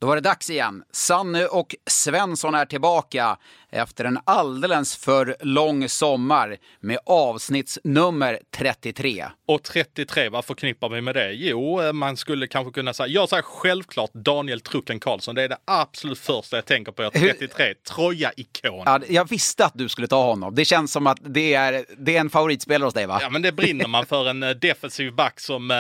Då var det dags igen. Sanne och Svensson är tillbaka efter en alldeles för lång sommar med avsnittsnummer 33. Och 33, vad förknippar vi med det? Jo, man skulle kanske kunna säga, jag säger självklart Daniel Trucken Karlsson. Det är det absolut första jag tänker på. 33, Troja-ikon. Ja, jag visste att du skulle ta honom. Det känns som att det är en favoritspelare hos dig, va? Ja, men det brinner man för en defensiv back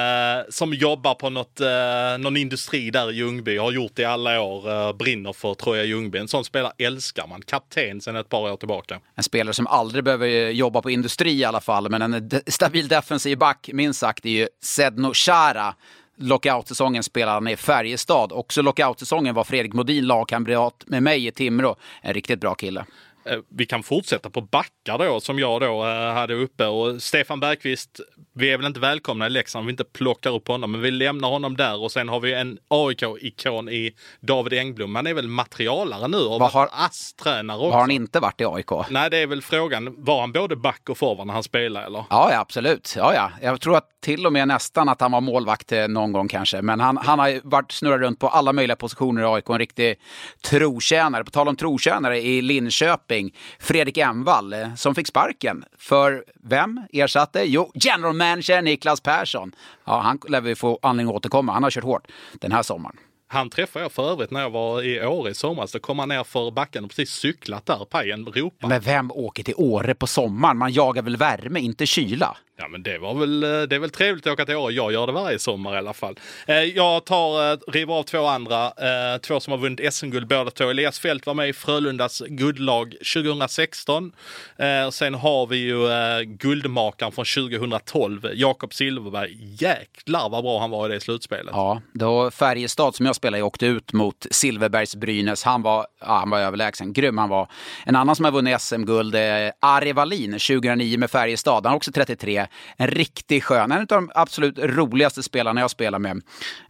som jobbar på någon industri där i Ljungby. Har gjort det i alla år, brinner för Troja Ljungby. En sån spelare älskar man. Kapten sedan ett par år tillbaka. En spelare som aldrig behöver jobba på industri i alla fall, men en stabil defensiv back, minst sagt, är ju Sedno Chara. Lockout-säsongen spelade han i Färjestad. Också lockout-säsongen var Fredrik Modin lagkamrat med mig i Timrå. En riktigt bra kille. Vi kan fortsätta på backar då, som jag då hade uppe. Och Stefan Bergqvist, vi är väl inte välkomna i Leksand om vi inte plockar upp honom. Men vi lämnar honom där och sen har vi en AIK-ikon i David Engblom. Han är väl materialare nu och var ASS-tränare också. Har han inte varit i AIK? Nej, det är väl frågan. Var han både back och forward när han spelade, eller? Ja, absolut. Ja. Jag tror att till och med nästan att han var målvakt någon gång kanske. Men han har varit snurrat runt på alla möjliga positioner i AIK. En riktig trotjänare. På tal om trotjänare i Linköping. Fredrik Envall som fick sparken. För vem ersatte? Jo, general manager Niklas Persson. Ja, han lär vi få anledning att återkomma. Han har kört hårt den här sommaren. Han träffade jag för övrigt när jag var i Åre i somras. Då kom han ner för backen och precis cyklat där. Pajen ropade. Men vem åker till Åre på sommaren? Man jagar väl värme, inte kyla? Ja, men det är väl trevligt att åka till Åre. Jag gör det varje sommar i alla fall. Jag river av två andra. Två som har vunnit SM-guld båda två. Elias Fält var med i Frölundas guldlag 2016. Sen har vi ju guldmakaren från 2012. Jakob Silverberg. Jäklar vad bra han var i det slutspelet. Ja, då Färjestad som jag spelade i åkte ut mot Silverbergs Brynäs. Han var överlägsen. Grym han var. En annan som har vunnit SM-guld är Ari Wallin 2009 med Färjestad. Han har också 33. En riktig skön. En av de absolut roligaste spelarna jag spelar med.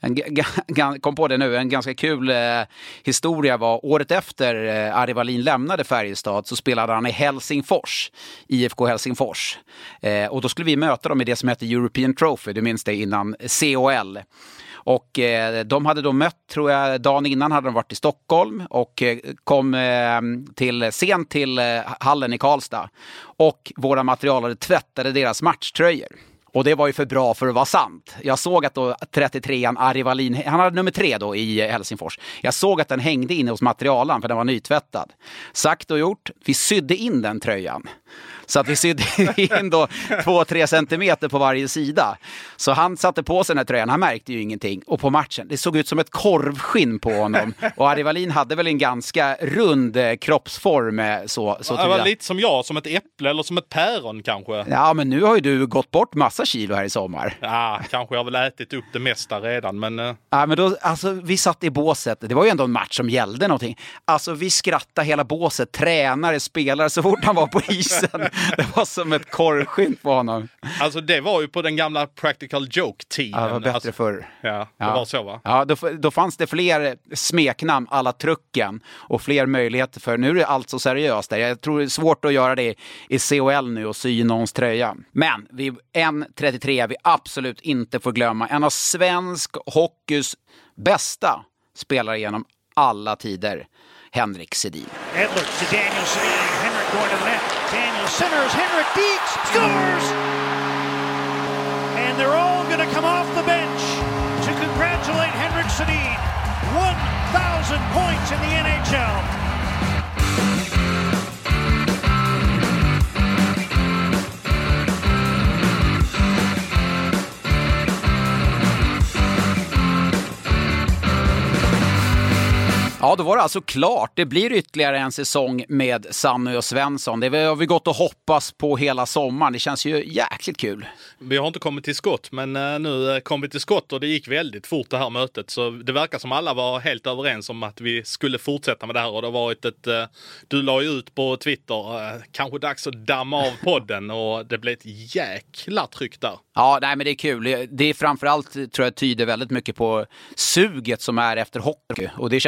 Kom på det nu. En ganska kul historia var året efter Ari Wallin lämnade Färjestad så spelade han i Helsingfors. IFK Helsingfors. Och då skulle vi möta dem i det som heter European Trophy. Du minns det innan COL. Och de hade då mött, tror jag, dagen innan hade de varit i Stockholm och kom sent till hallen i Karlstad. Och våra materialare tvättade deras matchtröjor. Och det var ju för bra för att vara sant. Jag såg att då 33an Ari Wallin, han hade nummer 3 då i Helsingfors. Jag såg att den hängde inne hos materialen för den var nytvättad. Sagt och gjort, vi sydde in den tröjan. Så att vi sydde in då 2-3 centimeter på varje sida. Så han satte på sig den här tröjan, han märkte ju ingenting. Och på matchen, det såg ut som ett korvskinn på honom. Och Ari Wallin hade väl en ganska rund kroppsform. Så det var lite som jag, som ett äpple eller som ett päron kanske. Ja, men nu har ju du gått bort massa kilo här i sommar. Ja, kanske jag har väl ätit upp det mesta redan, men... Ja, men då, alltså, vi satt i båset. Det var ju ändå en match som gällde någonting. Alltså, vi skrattade hela båset. Tränare, spelare, så fort han var på isen. Det var som ett korvskinn på honom. Alltså, det var ju på den gamla Practical Joke-tiden. Ja, det var bättre förr. Ja, det var så, va? Ja, då fanns det fler smeknamn alla trucken och fler möjligheter för. Nu är det allt så seriöst där. Jag tror det är svårt att göra det i COL nu och sy någons tröja. Men en 33 vi absolut inte får glömma. En av svensk hockeys bästa spelare genom alla tider. Henrik Sedin. Edler to Daniel Sedin. Henrik going to the net. Daniel centers. Henrik Deeks scores! And they're all going to come off the bench to congratulate Henrik Sedin. 1,000 points in the NHL. Ja, då var det alltså klart. Det blir ytterligare en säsong med Sanne och Svensson. Det har vi gått och hoppas på hela sommaren. Det känns ju jäkligt kul. Vi har inte kommit till skott, men nu kom vi till skott och det gick väldigt fort det här mötet. Så det verkar som alla var helt överens om att vi skulle fortsätta med det här. Och det har varit du la ju ut på Twitter, kanske dags att damma av podden, och det blev ett jäkla tryck där. Ja, nej, men det är kul. Det är framförallt, tror jag, tyder väldigt mycket på suget som är efter hockey. Och det känner vi också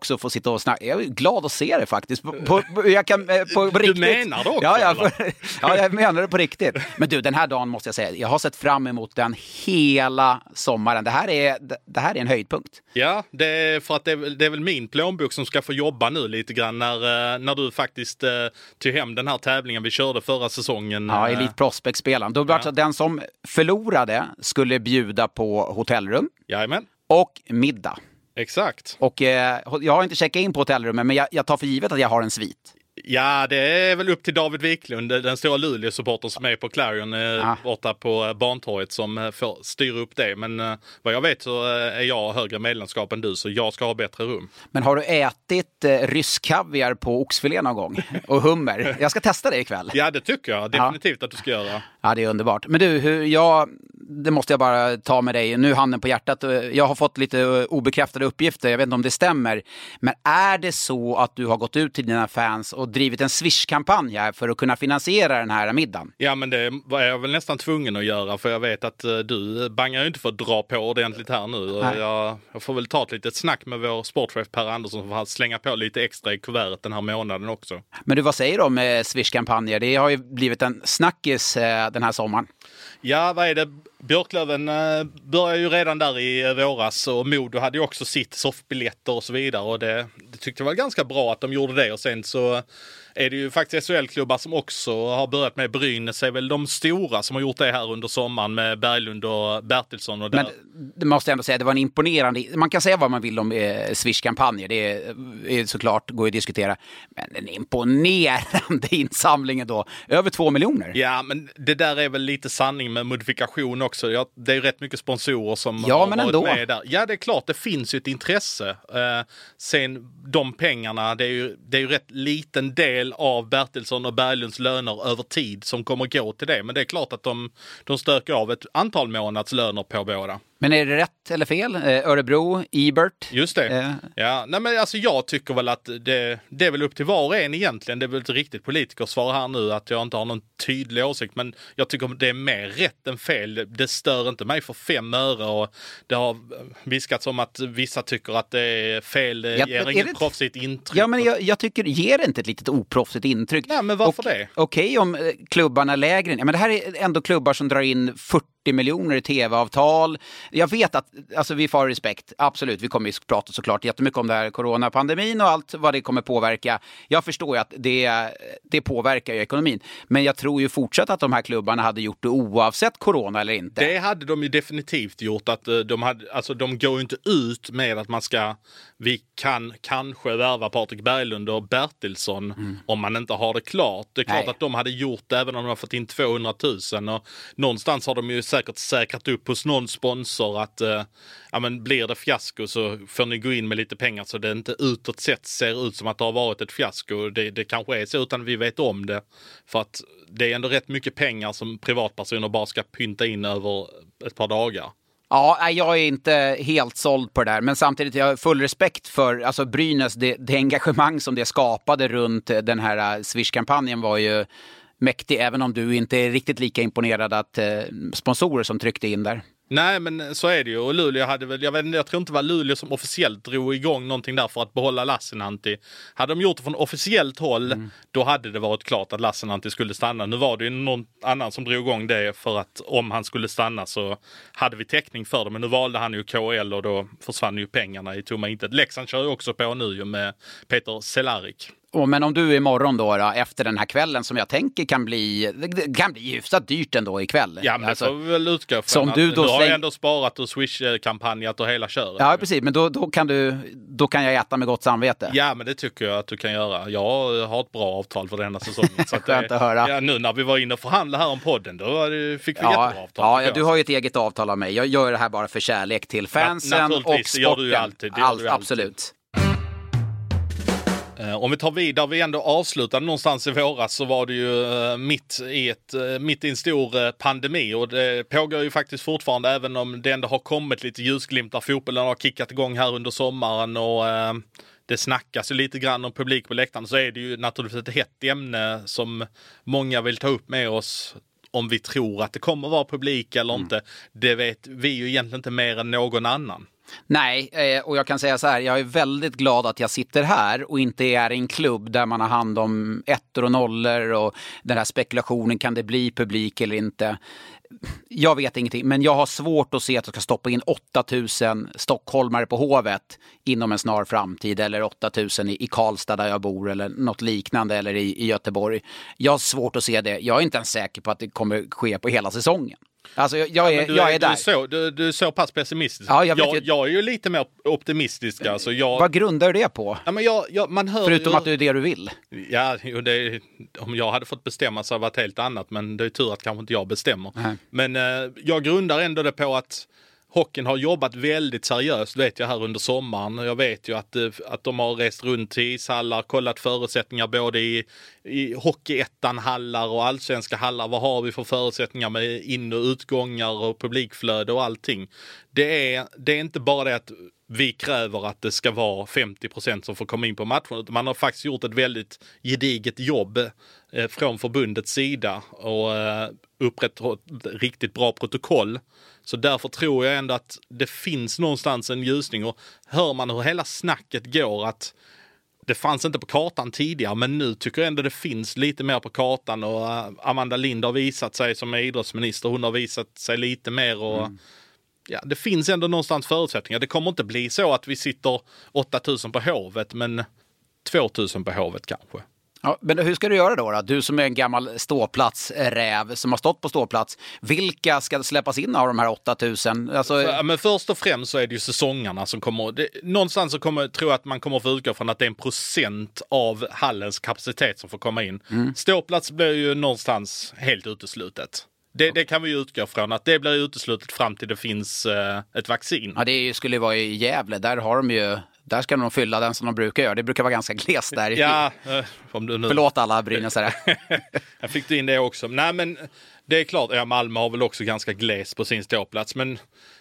också få sitta och snacka. Jag är glad att se det faktiskt. På riktigt. Du menar det också? Ja, jag menar det på riktigt. Men du, den här dagen måste jag säga, jag har sett fram emot den hela sommaren. Det här är en höjdpunkt. Ja, det är för att det är väl min plånbok som ska få jobba nu lite grann när du faktiskt tog hem den här tävlingen vi körde förra säsongen. Ja, Elite Prospect-spelaren. Då var det den som förlorade skulle bjuda på hotellrum. Jajamän. Och middag. Exakt. Och jag har inte checkat in på hotellrummet, men jag tar för givet att jag har en svit. Ja, det är väl upp till David Wiklund, den stora Luleå-supporten som är på Clarion borta på Bantorget som får styra upp det. Men vad jag vet så är jag högre medlemskap än du, så jag ska ha bättre rum. Men har du ätit rysk kaviar på oxfilé någon gång? Och hummer? Jag ska testa det ikväll. Ja, det tycker jag definitivt att du ska göra. Ja, det är underbart. Men du, det måste jag bara ta med dig. Nu handen på hjärtat. Jag har fått lite obekräftade uppgifter. Jag vet inte om det stämmer. Men är det så att du har gått ut till dina fans och drivit en Swish-kampanj här för att kunna finansiera den här middagen? Ja, men det var jag väl nästan tvungen att göra. För jag vet att du bangar ju inte för att dra på ordentligt här nu. Jag får väl ta ett litet snack med vår sportchef Per Andersson för att slänga på lite extra i kuvertet den här månaden också. Men du, vad säger du om Swish-kampanjer? Det har ju blivit en snackis den här sommaren. Ja, vad är det? Björklöven började ju redan där i våras och Modo hade ju också sitt soffbiljetter och så vidare, och det tyckte jag var ganska bra att de gjorde det. Och sen så är det ju faktiskt SHL-klubbar som också har börjat med. Brynäs är väl de stora som har gjort det här under sommaren med Berglund och Bertilsson. Och men det måste jag ändå säga, det var en imponerande... Man kan säga vad man vill om Swish-kampanjer, det är såklart, går att diskutera. Men en imponerande insamling då, över 2 miljoner. Ja, men det där är väl lite sanning med modifikation också. Ja, det är ju rätt mycket sponsorer som har varit med där. Ja, det är klart, det finns ju ett intresse. Sen de pengarna, det är ju rätt liten del av Bertilsson och Berglunds löner över tid som kommer gå till det. Men det är klart att de stöker av ett antal månadslöner på båda. Men är det rätt eller fel? Örebro, Ebert? Just det. Ja, nej, men alltså jag tycker väl att det är väl upp till var och en egentligen. Det är väl ett riktigt politikersvar här nu att jag inte har någon tydlig åsikt. Men jag tycker det är mer rätt än fel. Det stör inte mig för 5 öre, och det har viskats om att vissa tycker att det är fel. Det ger inget proffsigt intryck. Ja, men jag tycker, ger det inte ett litet oproffsigt intryck? Nej, men varför det? Okej, om klubbarna är lägre. Ja, men det här är ändå klubbar som drar in 40 miljoner i tv-avtal. Jag vet att, alltså vi får respekt, absolut, vi kommer ju prata såklart jättemycket om det här coronapandemin och allt vad det kommer påverka. Jag förstår ju att det påverkar ju ekonomin, men jag tror ju fortsatt att de här klubbarna hade gjort det oavsett corona eller inte. Det hade de ju definitivt gjort, att de går ju inte ut med att vi kan kanske värva Patrik Berglund och Bertilsson om man inte har det klart. Det är klart att de hade gjort det även om de har fått in 200 000, och någonstans har de ju säkert säkrat upp hos någon sponsor att men blir det fiasko så får ni gå in med lite pengar så det inte utåt sett ser ut som att det har varit ett fiasko. Det kanske är så utan vi vet om det, för att det är ändå rätt mycket pengar som privatpersoner bara ska pynta in över ett par dagar. Ja, jag är inte helt såld på det där, men samtidigt jag har full respekt för alltså Brynäs, det engagemang som det skapade runt den här Swish-kampanjen var ju mäktig, även om du inte är riktigt lika imponerad att sponsorer som tryckte in där. Nej, men så är det ju. Och Luleå hade väl, jag tror inte det var Luleå som officiellt drog igång någonting där för att behålla Lassinantti. Hade de gjort det från officiellt håll, då hade det varit klart att Lassinantti skulle stanna. Nu var det ju någon annan som drog igång det för att om han skulle stanna så hade vi täckning för det. Men nu valde han ju KL och då försvann ju pengarna i tomma intet. Leksand kör ju också på nu med Peter Cehlárik. Men om du imorgon då, efter den här kvällen som jag tänker kan bli hyfsat dyrt ändå ikväll. Ja, men alltså, det får vi väl utgå från. Du har ju ändå sparat och Swish-kampanjat och hela köret. Ja, precis. Men då kan jag äta med gott samvete. Ja, men det tycker jag att du kan göra. Jag har ett bra avtal för denna säsongen. Så att höra. Ja, nu när vi var inne och förhandlade här om podden, då fick vi jättebra avtal. Ja, du har ju ett eget avtal av mig. Jag gör det här bara för kärlek till fansen och sporten. Det gör du ju alltid. Absolut. Om vi tar vidare, vi ändå avslutade någonstans i våras, så var det ju mitt i en stor pandemi, och det pågår ju faktiskt fortfarande, även om det ändå har kommit lite ljusglimtar. Fotbollen har kickat igång här under sommaren och det snackas ju lite grann om publik på läktaren, så är det ju naturligtvis ett hett ämne som många vill ta upp med oss. Om vi tror att det kommer vara publik eller inte, det vet vi ju egentligen inte mer än någon annan. Nej, och jag kan säga så här, jag är väldigt glad att jag sitter här och inte är i en klubb där man har hand om 1 och 0 och den här spekulationen, kan det bli publik eller inte? Jag vet ingenting, men jag har svårt att se att jag ska stoppa in 8000 stockholmare på Hovet inom en snar framtid, eller 8000 i Karlstad där jag bor eller något liknande, eller i Göteborg. Jag har svårt att se det. Jag är inte ens säker på att det kommer ske på hela säsongen. Alltså jag är där. Du är så pass pessimistisk. Ja, jag är ju lite mer optimistisk. Alltså Vad grundar du det på? Ja, men man hör förutom ju, att det är det du vill. Ja, om jag hade fått bestämma så hade det varit helt annat. Men det är tur att kanske inte jag bestämmer. Nej. Men jag grundar ändå det på att hockeyn har jobbat väldigt seriöst, vet jag, här under sommaren. Jag vet ju att de har rest runt till ishallar, kollat förutsättningar både i hockeyettan-hallar och allsvenska hallar. Vad har vi för förutsättningar med in- och utgångar och publikflöde och allting. Det är inte bara det att vi kräver att det ska vara 50% som får komma in på matchen. Man har faktiskt gjort ett väldigt gediget jobb från förbundets sida och upprätthållit riktigt bra protokoll. Så därför tror jag ändå att det finns någonstans en ljusning. Och hör man hur hela snacket går, att det fanns inte på kartan tidigare, men nu tycker jag ändå det finns lite mer på kartan. Och Amanda Lind har visat sig som idrottsminister. Hon har visat sig lite mer och ja, det finns ändå någonstans förutsättningar. Det kommer inte bli så att vi sitter 8000 på Hovet, men 2000 på Hovet kanske. Ja, men hur ska du göra då? Du som är en gammal ståplatsräv som har stått på ståplats. Vilka ska släppas in av de här 8000? Alltså... Men först och främst så är det ju säsongerna som kommer. Någonstans så tror jag att man kommer att få utgå från att det är 1% av hallens kapacitet som får komma in. Ståplats blir ju någonstans helt uteslutet. Det kan vi ju utgå från, att det blir uteslutet fram till det finns ett vaccin. Ja, det skulle vara i Gävle. Där har de ju... Där ska de fylla den som de brukar göra. Det brukar vara ganska glest där. Ja, om du nu... Förlåt alla Brynäsare. Jag fick du in det också. Nej, men det är klart, ja, Malmö har väl också ganska glest på sin ståplats. Men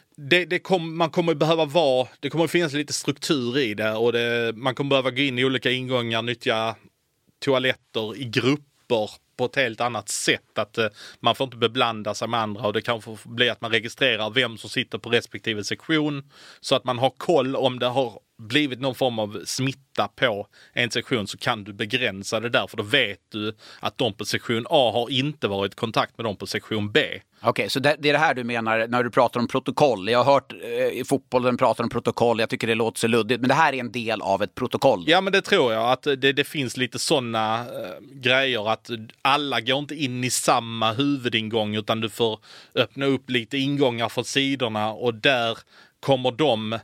man kommer behöva det kommer finnas lite struktur i det. Och man kommer behöva gå in i olika ingångar, nyttja toaletter i grupper på ett helt annat sätt. Att man får inte beblanda sig med andra, och det kan få bli att man registrerar vem som sitter på respektive sektion, så att man har koll om det har blivit någon form av smitta på en sektion, så kan du begränsa det där, för då vet du att de på sektion A har inte varit i kontakt med de på sektion B. Okej, så det är det här du menar när du pratar om protokoll. Jag har hört i fotbollen prata om protokoll, jag tycker det låter så luddigt, men det här är en del av ett protokoll. Ja, men det tror jag, att det finns lite sådana grejer, att alla går inte in i samma huvudingång, utan du får öppna upp lite ingångar från sidorna, och där kommer de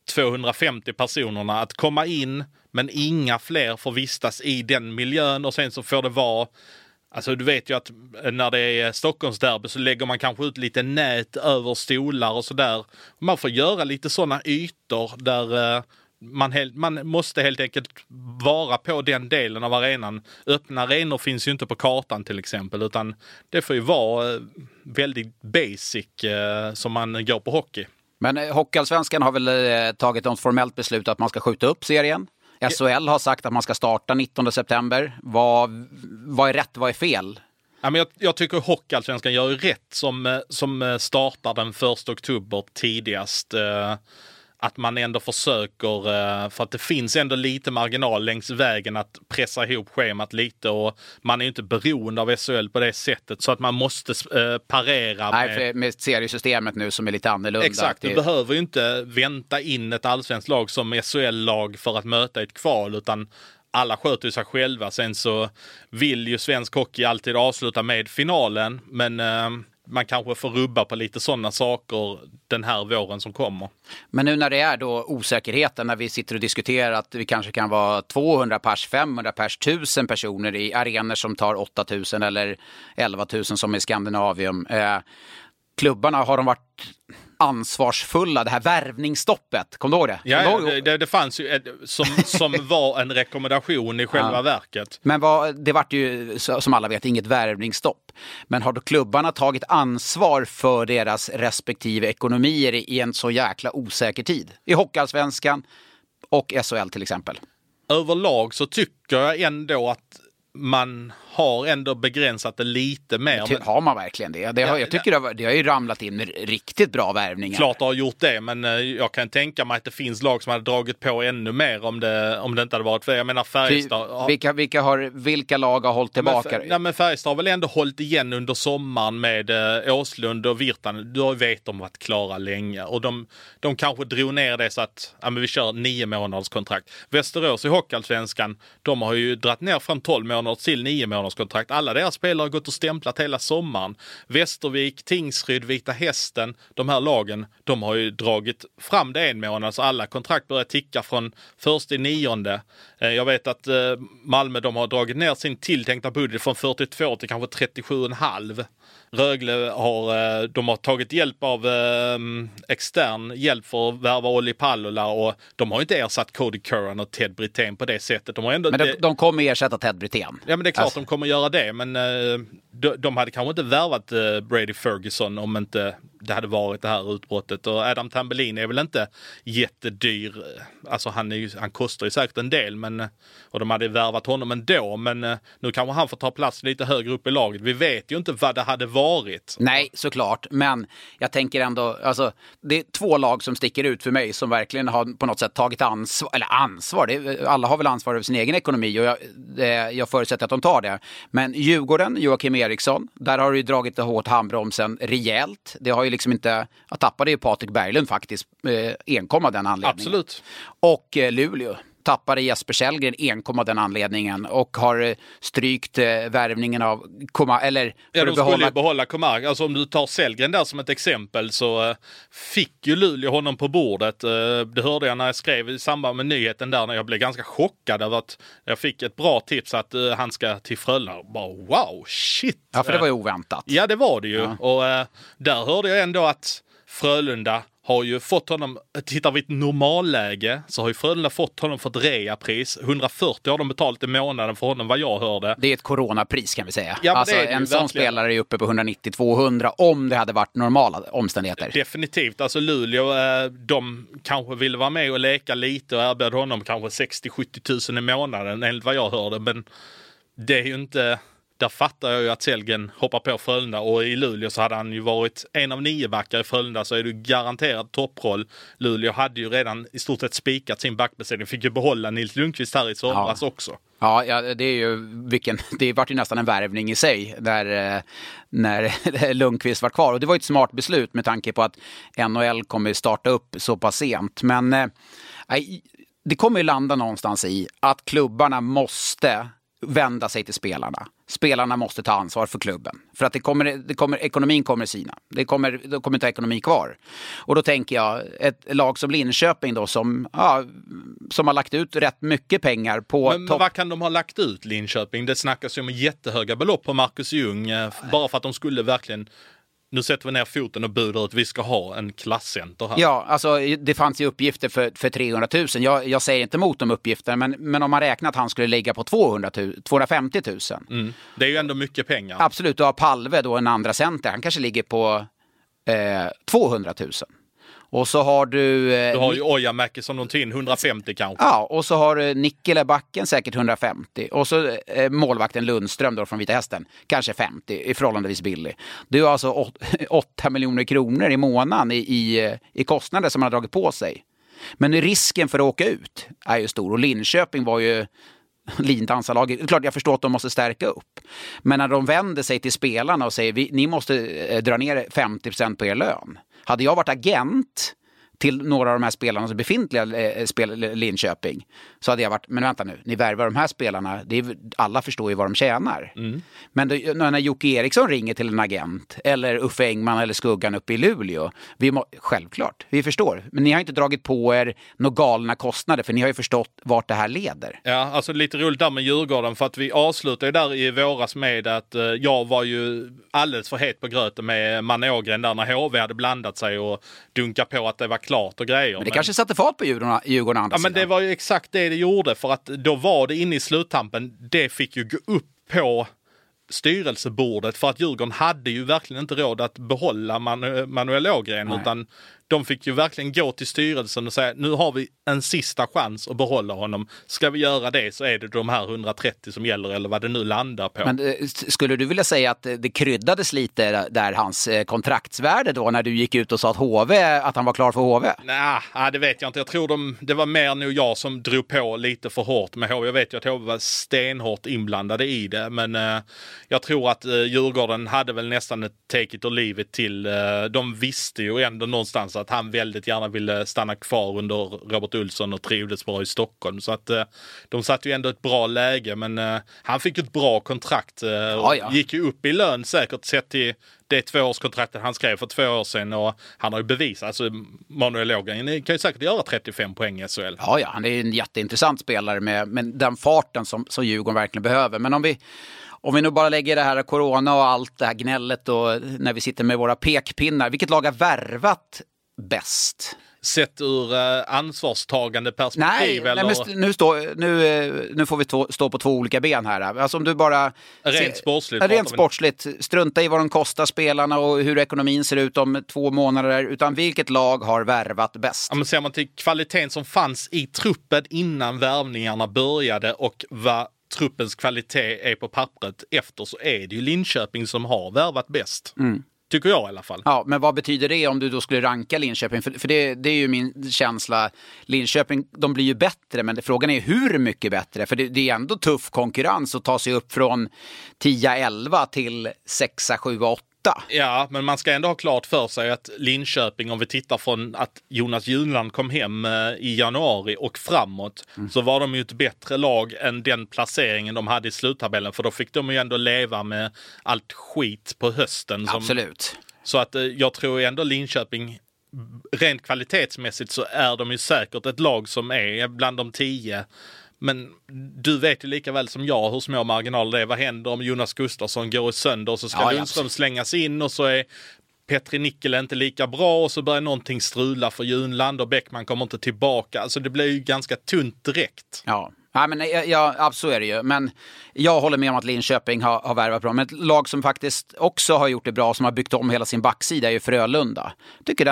250 personerna att komma in, men inga fler får vistas i den miljön. Och sen så får det vara, alltså du vet ju att när det är Stockholmsderby så lägger man kanske ut lite nät över stolar och sådär. Man får göra lite sådana ytor där man måste helt enkelt vara på den delen av arenan. Öppna arenor finns ju inte på kartan till exempel, utan det får ju vara väldigt basic som man går på hockey. Men Hockeyallsvenskan har väl tagit ett formellt beslut att man ska skjuta upp serien. SHL har sagt att man ska starta 19 september. Vad är rätt, vad är fel? Ja, men jag tycker Hockeyallsvenskan gör ju rätt som startar den 1 oktober tidigast. Att man ändå försöker, för att det finns ändå lite marginal längs vägen att pressa ihop schemat lite, och man är ju inte beroende av SHL på det sättet, så att man måste parera med seriesystemet nu som är lite annorlunda. Exakt, du behöver ju inte vänta in ett allsvenskt lag som SHL-lag för att möta ett kval, utan alla sköter sig själva. Sen så vill ju svensk hockey alltid avsluta med finalen, men man kanske får rubba på lite sådana saker den här våren som kommer. Men nu när det är då osäkerheten, när vi sitter och diskuterar att vi kanske kan vara 200 pers, 500 pers, 1000 personer i arenor som tar 8000 eller 11 000 som i Skandinavium. Klubbarna, har de varit ansvarsfulla, det här värvningsstoppet, kom du ihåg det? Ja, det fanns ju som var en rekommendation i själva verket. Men det var ju, som alla vet, inget värvningsstopp. Men har då klubbarna tagit ansvar för deras respektive ekonomier i en så jäkla osäker tid? I Hockeyallsvenskan och SHL till exempel. Överlag så tycker jag ändå att man har ändå begränsat det lite mer. Har man verkligen det? Jag tycker det har ju ramlat in riktigt bra värvningar. Klart har gjort det, men jag kan tänka mig att det finns lag som hade dragit på ännu mer om det inte hade varit för. Jag menar Färjestad. Vilka lag har hållit tillbaka? Men Färjestad har väl ändå hållit igen under sommaren med Åslund och Virtanen. Du vet de varit klara länge och de kanske drog ner det så att vi kör 9 månaders kontrakt. Västerås i Hockeyallsvenskan, de har ju dratt ner från 12 månader till 9 månaders kontrakt. Alla deras spelare har gått och stämplat hela sommaren. Västervik, Tingsryd, Vita Hästen, de här lagen, de har ju dragit fram det 1 månad, så alla kontrakt börjar ticka från 1/9. Jag vet att Malmö, de har dragit ner sin tilltänkta budget från 42 till kanske 37,5. Rögle har tagit hjälp av extern hjälp för att värva Olli Pallola, och de har inte ersatt Cody Curran och Ted Brithén på det sättet. De kommer ersätta Ted Brithén. Ja, men det är klart de kommer göra det, men de hade kanske inte värvat Brady Ferguson om inte det hade varit det här utbrottet. Och Adam Tambellini är väl inte jättedyr. Alltså han kostar ju säkert en del, och de hade värvat honom ändå, men nu kanske han får ta plats lite högre upp i laget. Vi vet ju inte vad det hade varit. Nej, såklart. Men jag tänker ändå, alltså, det är 2 lag som sticker ut för mig som verkligen har på något sätt tagit ansvar. Alla har väl ansvar över sin egen ekonomi, och jag förutsätter att de tar det. Men Djurgården, Joakim Eriksson, där har du ju dragit hårt handbromsen rejält. Det har ju liksom inte, jag tappade ju Patrik Berglund faktiskt enkom av den anledningen. Absolut. Och Luleå tappade Jesper Källgren enkom av den anledningen och har strykt värvningen av Komar, eller ja, de skulle behålla Komar. Alltså om du tar Källgren där som ett exempel, så fick ju Luleå honom på bordet. Det hörde jag när jag skrev i samband med nyheten där, när jag blev ganska chockad över att jag fick ett bra tips att han ska till Frölunda. Bara wow, shit! Ja, för det var ju oväntat. Ja, det var det ju. Ja. Och där hörde jag ändå att Frölunda har ju fått honom, tittar vi ett normalläge, så har ju Frölunda fått honom för ett reapris. 140 har de betalat i månaden för honom, vad jag hörde. Det är ett coronapris kan vi säga. Ja, alltså en sån spelare är uppe på 190-200 om det hade varit normala omständigheter. Definitivt. Alltså Luleå, de kanske ville vara med och leka lite och erbjöd honom kanske 60-70 000 i månaden enligt vad jag hörde. Men det är ju inte... Där fattar jag ju att Källgren hoppar på Frölunda, och i Luleå så hade han ju varit en av 9 backar i Frölunda, så är det garanterat topproll. Luleå hade ju redan i stort sett spikat sin backbesättning, fick ju behålla Nils Lundqvist här i somras också. Ja, det är ju det vart ju nästan en värvning i sig när Lundqvist var kvar, och det var ju ett smart beslut med tanke på att NHL kommer starta upp så pass sent. Men det kommer ju landa någonstans i att klubbarna måste vända sig till spelarna. Spelarna måste ta ansvar för klubben. För att ekonomin kommer sina. De kommer inte ha ekonomi kvar. Och då tänker jag, ett lag som Linköping då, som har lagt ut rätt mycket pengar på... Men vad kan de ha lagt ut, Linköping? Det snackas ju om jättehöga belopp på Marcus Ljung. Bara för att de skulle verkligen... Nu sätter vi ner foten och budar att vi ska ha en klasscenter här. Ja, alltså det fanns ju uppgifter för 300 000. Jag säger inte emot de uppgifterna, men om man räknar att han skulle ligga på 250 000. Mm. Det är ju ändå mycket pengar. Absolut, du har Palve då, en andra center. Han kanske ligger på 200 000. Och så har du... Du har ju Ojamäki som de tar in 150 kanske. Ja, och så har du Nikkele backen säkert 150. Och så målvakten Lundström då från Vita Hästen, kanske 50, i förhållandevis billig. Det är alltså 8 miljoner kronor i månaden i kostnader som man har dragit på sig. Men risken för att åka ut är ju stor. Och Linköping var ju lindanslaget. Det är klart, jag förstår att de måste stärka upp. Men när de vänder sig till spelarna och säger ni måste dra ner 50% på er lön. Hade jag varit agent till några av de här spelarna som befintliga Linköping, så hade jag varit, men vänta nu, ni värvar de här spelarna, alla förstår ju vad de tjänar. Mm. Men när Jocke Eriksson ringer till en agent, eller Uffe Engman eller Skuggan uppe i Luleå, självklart, vi förstår. Men ni har inte dragit på er några galna kostnader, för ni har ju förstått vart det här leder. Ja, alltså lite roligt där med Djurgården, för att vi avslutade där i våras med att jag var ju alldeles för het på gröten med Manne Ågren där när HV hade blandat sig och dunkat på att det var klart och grejer. Men det kanske satte fart på Djurgården andra sidan. Men det var ju exakt det gjorde, för att då var det inne i sluttampen, det fick ju gå upp på styrelsebordet, för att Djurgården hade ju verkligen inte råd att behålla Manuel Ågren, utan de fick ju verkligen gå till styrelsen och säga nu har vi en sista chans att behålla honom. Ska vi göra det så är det de här 130 som gäller eller vad det nu landar på. Men skulle du vilja säga att det kryddades lite där hans kontraktsvärde då när du gick ut och sa att han var klar för HV? Nej, det vet jag inte. Jag tror det var mer nog jag som drog på lite för hårt med HV. Jag vet ju att HV var stenhårt inblandade i det, men jag tror att Djurgården hade väl nästan ett take it or leave it till. De visste ju ändå någonstans att han väldigt gärna ville stanna kvar under Robert Olsson och trivdes bra i Stockholm. Så att de satt ju ändå ett bra läge, men han fick ett bra kontrakt. Gick ju upp i lön säkert sett till det 2-årskontraktet han skrev för 2 år sedan och han har ju bevisat, alltså Manuel Logan kan ju säkert göra 35 poäng i SHL. Ja, han är ju en jätteintressant spelare med den farten som Djurgården verkligen behöver. Men om vi nu bara lägger det här corona och allt det här gnället och när vi sitter med våra pekpinnar, vilket lag har värvat bäst? Sett ur ansvarstagande perspektiv? Nej, nu får vi stå på 2 olika ben här. Alltså om du bara... Rent sportsligt. Strunta i vad de kostar spelarna och hur ekonomin ser ut om 2 månader. Utan vilket lag har värvat bäst? Ja, men ser man till kvaliteten som fanns i truppen innan värvningarna började och vad truppens kvalitet är på pappret efter, så är det ju Linköping som har värvat bäst. Tycker jag i alla fall. Ja, men vad betyder det om du då skulle ranka Linköping? För det är ju min känsla. Linköping, de blir ju bättre, men frågan är hur mycket bättre. För det är ändå tuff konkurrens att ta sig upp från 10-11 till 6-7-8. Ja, men man ska ändå ha klart för sig att Linköping, om vi tittar från att Jonas Junland kom hem i januari och framåt, så var de ju ett bättre lag än den placeringen de hade i sluttabellen, för då fick de ju ändå leva med allt skit på hösten. Absolut. Så att jag tror ändå Linköping, rent kvalitetsmässigt så är de ju säkert ett lag som är bland de 10. Men du vet ju lika väl som jag hur små marginaler det är. Vad händer om Jonas Gustafsson går i sönder och så ska Lundström slängas in och så är Petri Nickel inte lika bra och så börjar någonting strula för Junland och Bäckman kommer inte tillbaka. Alltså det blir ju ganska tunt direkt. Ja. Ja, men så är det ju. Men jag håller med om att Linköping har värvat bra. Men ett lag som faktiskt också har gjort det bra, som har byggt om hela sin backsida, är ju Frölunda. Tycker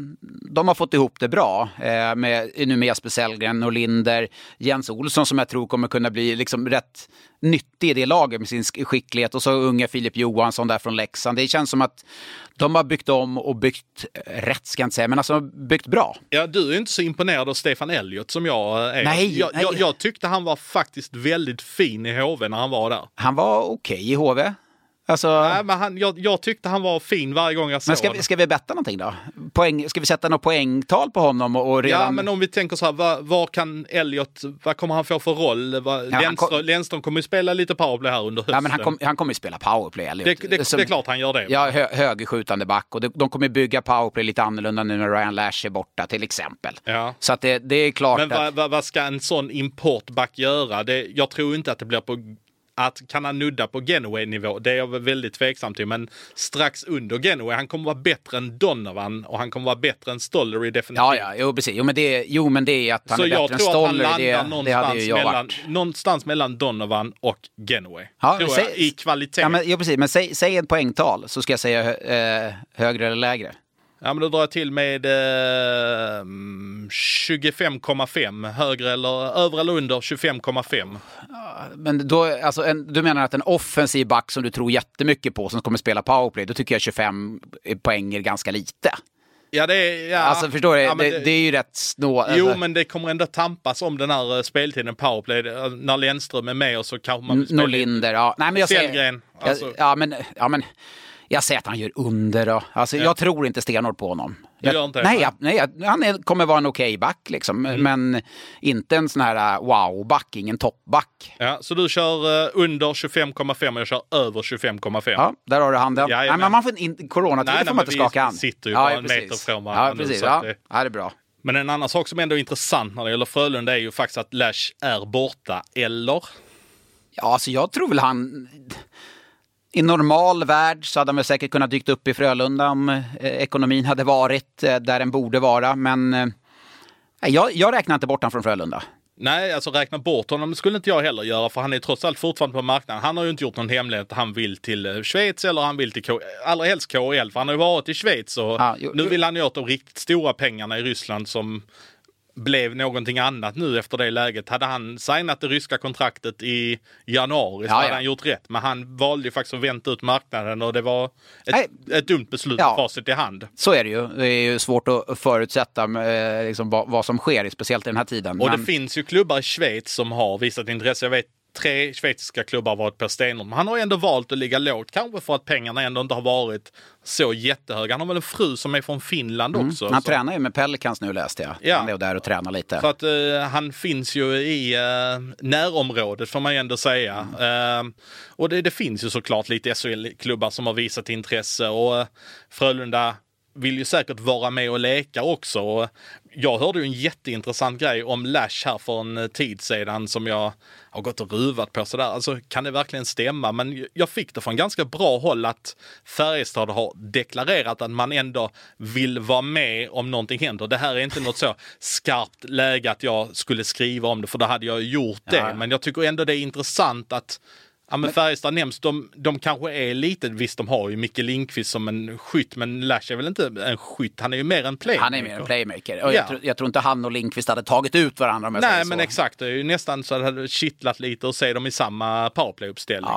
de har fått ihop det bra. Med Jesper Sellgren och Linder, Jens Olsson som jag tror kommer kunna bli liksom rätt nyttig i det laget med sin skicklighet. Och så unga Filip Johansson där från Leksand. Det känns som att de har byggt om och byggt rätt, ska jag inte säga, men alltså byggt bra. Ja, du är inte så imponerad av Stefan Elliott som jag är. Nej. Jag tyckte han var faktiskt väldigt fin i HV när han var där. Han var okej i HV. Alltså... Nej, men jag tyckte han var fin varje gång jag såg honom. Men ska vi betta någonting då? Ska vi sätta något poängtal på honom? Och redan... Ja, men om vi tänker så här, vad kan Elliott, vad kommer han få för roll? Lennström kommer ju spela lite powerplay här under hösten. Ja, men han kommer ju spela powerplay, Elliott. Det är klart han gör det. Ja, högerskjutande back. Och de kommer bygga powerplay lite annorlunda nu när Ryan Lash är borta, till exempel. Ja. Så att det är klart. Men vad ska en sån importback göra? Jag tror inte att det blir på... kan han nudda på Genoway-nivå? Det är jag väldigt tveksam till, men strax under Genoway. Han kommer vara bättre än Donovan och han kommer vara bättre än Stollery definitivt. Ja, precis. Jo, men det är att han är bättre än Stollery. Det hade ju jag varit. Någonstans mellan Donovan och Genoway. Ja, i kvalitet. Ja, precis. Men säg ett poängtal så ska jag säga högre eller lägre. Ja, men då drar jag till med 25,5. Högre eller över eller under 25,5. Men då, alltså, du menar att en offensiv back som du tror jättemycket på som kommer spela powerplay, då tycker jag 25 poäng är ganska lite. Ja, det är... Ja, alltså, förstår du? Ja, det är ju rätt snå... Jo, men det kommer ändå tampas om den här speltiden powerplay. När Lennström är med och så kanske man... Norlinder, ja. Nej, men jag Sellgren. Alltså. Ja, men... Jag säger att han gör under då. Alltså, jag tror inte stenhårt på honom. Han kommer vara en okej back liksom. Men inte en sån här wow-back, ingen toppback. Ja, så du kör under 25,5 och jag kör över 25,5. Ja, där har du handen. Nej, men man får inte coronatid, får man inte skaka hand. Sitter ju bara en meter från varandra. Ja, precis. Ja, det är bra. Men en annan sak som ändå är intressant när det gäller Frölunda är ju faktiskt att Lash är borta, eller? Ja, alltså jag tror väl han... I normal värld så hade man säkert kunnat dykt upp i Frölunda om ekonomin hade varit där den borde vara. Men jag räknar inte bort han från Frölunda. Nej, alltså räkna bort honom skulle inte jag heller göra, för han är trots allt fortfarande på marknaden. Han har ju inte gjort någon hemlighet att han vill till Schweiz eller han vill till allra helst KHL, för han har ju varit i Schweiz och nu vill han göra de riktigt stora pengarna i Ryssland som blev någonting annat nu efter det läget. Hade han signat det ryska kontraktet i januari så hade han gjort rätt. Men han valde ju faktiskt att vänta ut marknaden och det var ett dumt beslut att facit i hand. Så är det ju. Det är ju svårt att förutsätta liksom, vad som sker, speciellt i den här tiden. Och det finns ju klubbar i Schweiz som har visat intresse. Jag vet 3 schweiziska klubbar har varit per stenord. Men han har ändå valt att ligga lågt. Kanske för att pengarna ändå inte har varit så jättehöga. Han har väl en fru som är från Finland också. Han tränar ju med Pelicans nu, läste jag. Ja. Han är där och tränar lite. Så att han finns ju i närområdet får man ju ändå säga. Och det finns ju såklart lite SHL-klubbar som har visat intresse. Och Frölunda vill ju säkert vara med och leka också. Och jag hörde ju en jätteintressant grej om Lash här för en tid sedan som jag har gått och ruvat på sådär. Alltså, kan det verkligen stämma? Men jag fick det från ganska bra håll att Färjestad har deklarerat att man ändå vill vara med om någonting händer. Det här är inte något så skarpt läge att jag skulle skriva om det, för då hade jag gjort det. Ja. Men jag tycker ändå det är intressant att men Färjestad nämns, de kanske är lite, visst de har ju Micke Lindqvist som en skytt, men Lash är väl inte en skytt, han är ju mer en playmaker. Han är mer en playmaker, och jag tror inte han och Lindqvist hade tagit ut varandra med. Nej, men exakt, det är ju nästan så att det hade kittlat lite och se dem i samma powerplay-uppställning.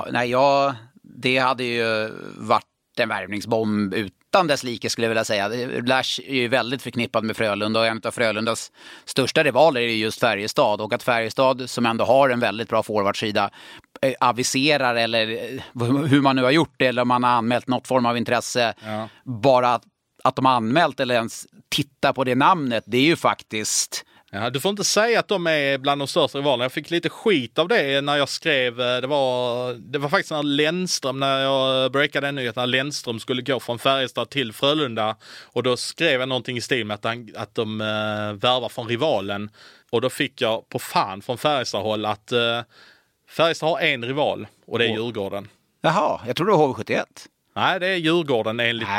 Det hade ju varit en värvningsbomb utan dess like, skulle jag vilja säga. Lash är ju väldigt förknippad med Frölunda och en av Frölundas största rivaler är just Färjestad, och att Färjestad, som ändå har en väldigt bra forwardsida, aviserar, eller hur man nu har gjort det, eller om man har anmält något form av intresse, bara att de har anmält eller ens tittar på det namnet, det är ju faktiskt... Ja, du får inte säga att de är bland de största rivalerna. Jag fick lite skit av det när jag skrev, det var faktiskt när Lennström, när jag breakade den nyheten, när Lennström skulle gå från Färjestad till Frölunda, och då skrev jag någonting i stil med att de värvar från rivalen, och då fick jag på fan från Färjestad-håll att Färjestad har en rival, och det är Djurgården. Jaha, jag tror det var HV71. Nej, det är Djurgården enligt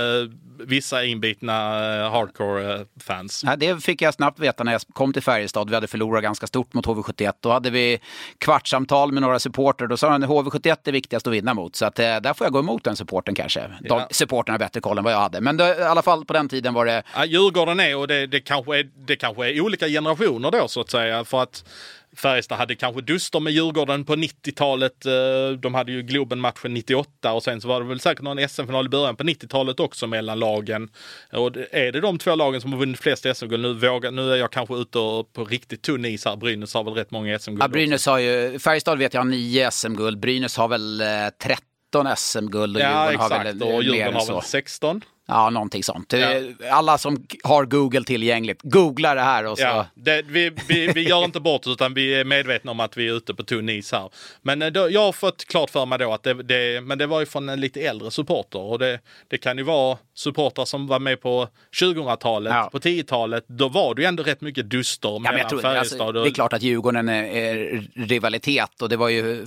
vissa inbitna hardcore-fans. Nej, det fick jag snabbt veta när jag kom till Färjestad. Vi hade förlorat ganska stort mot HV71. Då hade vi kvartssamtal med några supporter. Då sa han att HV71 är viktigast att vinna mot. Så att, där får jag gå emot den supporten kanske. Supporten har bättre koll än vad jag hade. Men i alla fall på den tiden var det... Ja, Djurgården är, och det kanske är olika generationer då, så att säga. För att Färjestad hade kanske duster med Djurgården på 90-talet. De hade ju Globen-matchen 98 och sen så var det väl säkert någon SM-final i början på 90-talet också mellan lagen. Och är det de två lagen som har vunnit flest SM-guld? Nu är jag kanske ute på riktigt tunn is här. Brynäs har väl rätt många SM-guld. Ja, Brynäs har ju... Färjestad vet jag har 9 SM-guld. Brynäs har väl 13 SM-guld och Djurgården har väl och Djurgården har väl 16. Ja, någonting sånt. Ja. Alla som har Google tillgängligt, googla det här och så. Ja, vi gör inte bort, utan vi är medvetna om att vi är ute på tunn is här. Men jag har fått klart för mig då att men det var ju från en lite äldre supporter, och det kan ju vara supportrar som var med på 2000-talet, på 10-talet. Då var det ju ändå rätt mycket duster mellan Färjestad. Det är klart att Djurgården är rivalitet, och det var ju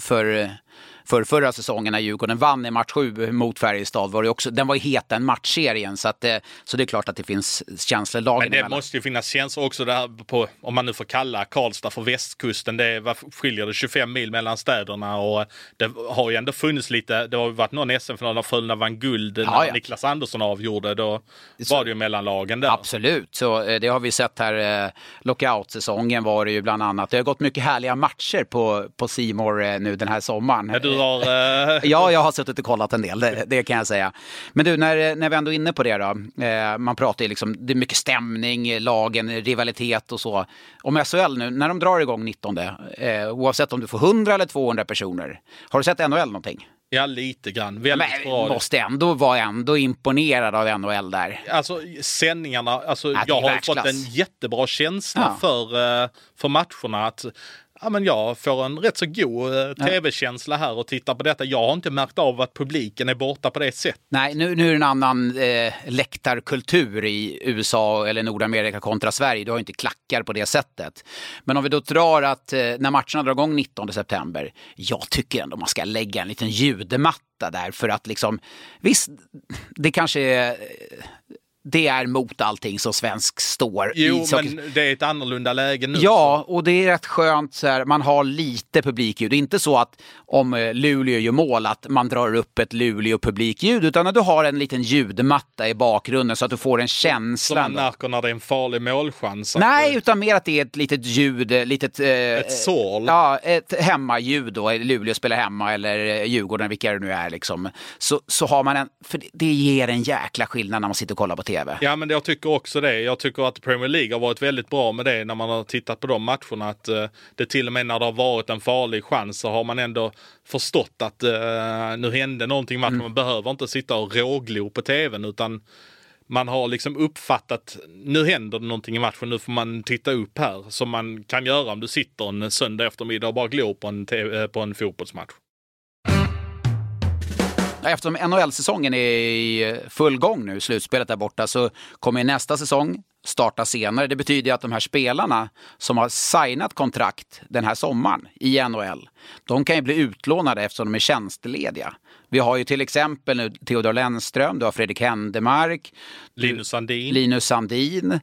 förra säsongen när Djurgården vann i match 7 mot Färjestad, var det också, den var ju heta en matchserien, så det är klart att det finns känslor lagen Men det emellan. Måste ju finnas känslor också där på, om man nu får kalla Karlstad för västkusten, skiljer det 25 mil mellan städerna, och det har ju ändå funnits lite, det har ju varit någon SM-final när Frölunda vann guld när Niklas Andersson avgjorde, då var det ju mellanlagen där. Absolut, så det har vi sett här, lockout-säsongen var det ju bland annat. Det har gått mycket härliga matcher på C More nu den här sommaren. Ja, du har... Ja, jag har suttit och kollat en del, det kan jag säga. Men du, när vi ändå är inne på det då, man pratar ju liksom, det är mycket stämning, lagen, rivalitet och så. Om SHL nu, när de drar igång 19, oavsett om du får 100 eller 200 personer, har du sett NHL någonting? Ja, lite grann. Väldigt bra. Måste ändå vara imponerad av NHL där. Alltså sändningarna, jag har fått en jättebra känsla för matcherna, att jag får en rätt så god tv-känsla här och tittar på detta. Jag har inte märkt av att publiken är borta på det sättet. Nej, nu är det en annan läktarkultur i USA eller Nordamerika kontra Sverige. Du har inte klackar på det sättet. Men om vi då drar att när matcherna drar igång 19 september, jag tycker ändå man ska lägga en liten ljudmatta där, för att liksom, visst, det kanske är... det är mot allting som svensk står. Jo, men det är ett annorlunda läge nu. Ja, och det är rätt skönt så här, man har lite publikljud. Det är inte så att om Luleå gör mål att man drar upp ett Luleå-publikljud, utan att du har en liten ljudmatta i bakgrunden så att du får en känsla. Som man märker när det är en farlig målchans. Nej, utan mer att det är ett litet ljud, ett sål. Ja, ett hemmaljud då. Luleå spelar hemma eller Djurgården, vilka det nu är liksom. Så har man för det ger en jäkla skillnad när man sitter och kollar på tv. Ja, men jag tycker också det. Jag tycker att Premier League har varit väldigt bra med det när man har tittat på de matcherna. Att det till och med när det har varit en farlig chans så har man ändå förstått att nu hände någonting i matchen. Man behöver inte sitta och råglo på tvn, utan man har liksom uppfattat, nu händer det någonting i matchen, nu får man titta upp här, som man kan göra om du sitter en söndag eftermiddag och bara glor på en fotbollsmatch. Eftersom NHL-säsongen är i full gång nu, slutspelet där borta, så kommer nästa säsong starta senare. Det betyder att de här spelarna som har signat kontrakt den här sommaren i NHL, de kan ju bli utlånade eftersom de är tjänstlediga. Vi har ju till exempel nu Theodor Lennström, du har Fredrik Händemark, Linus Sandin.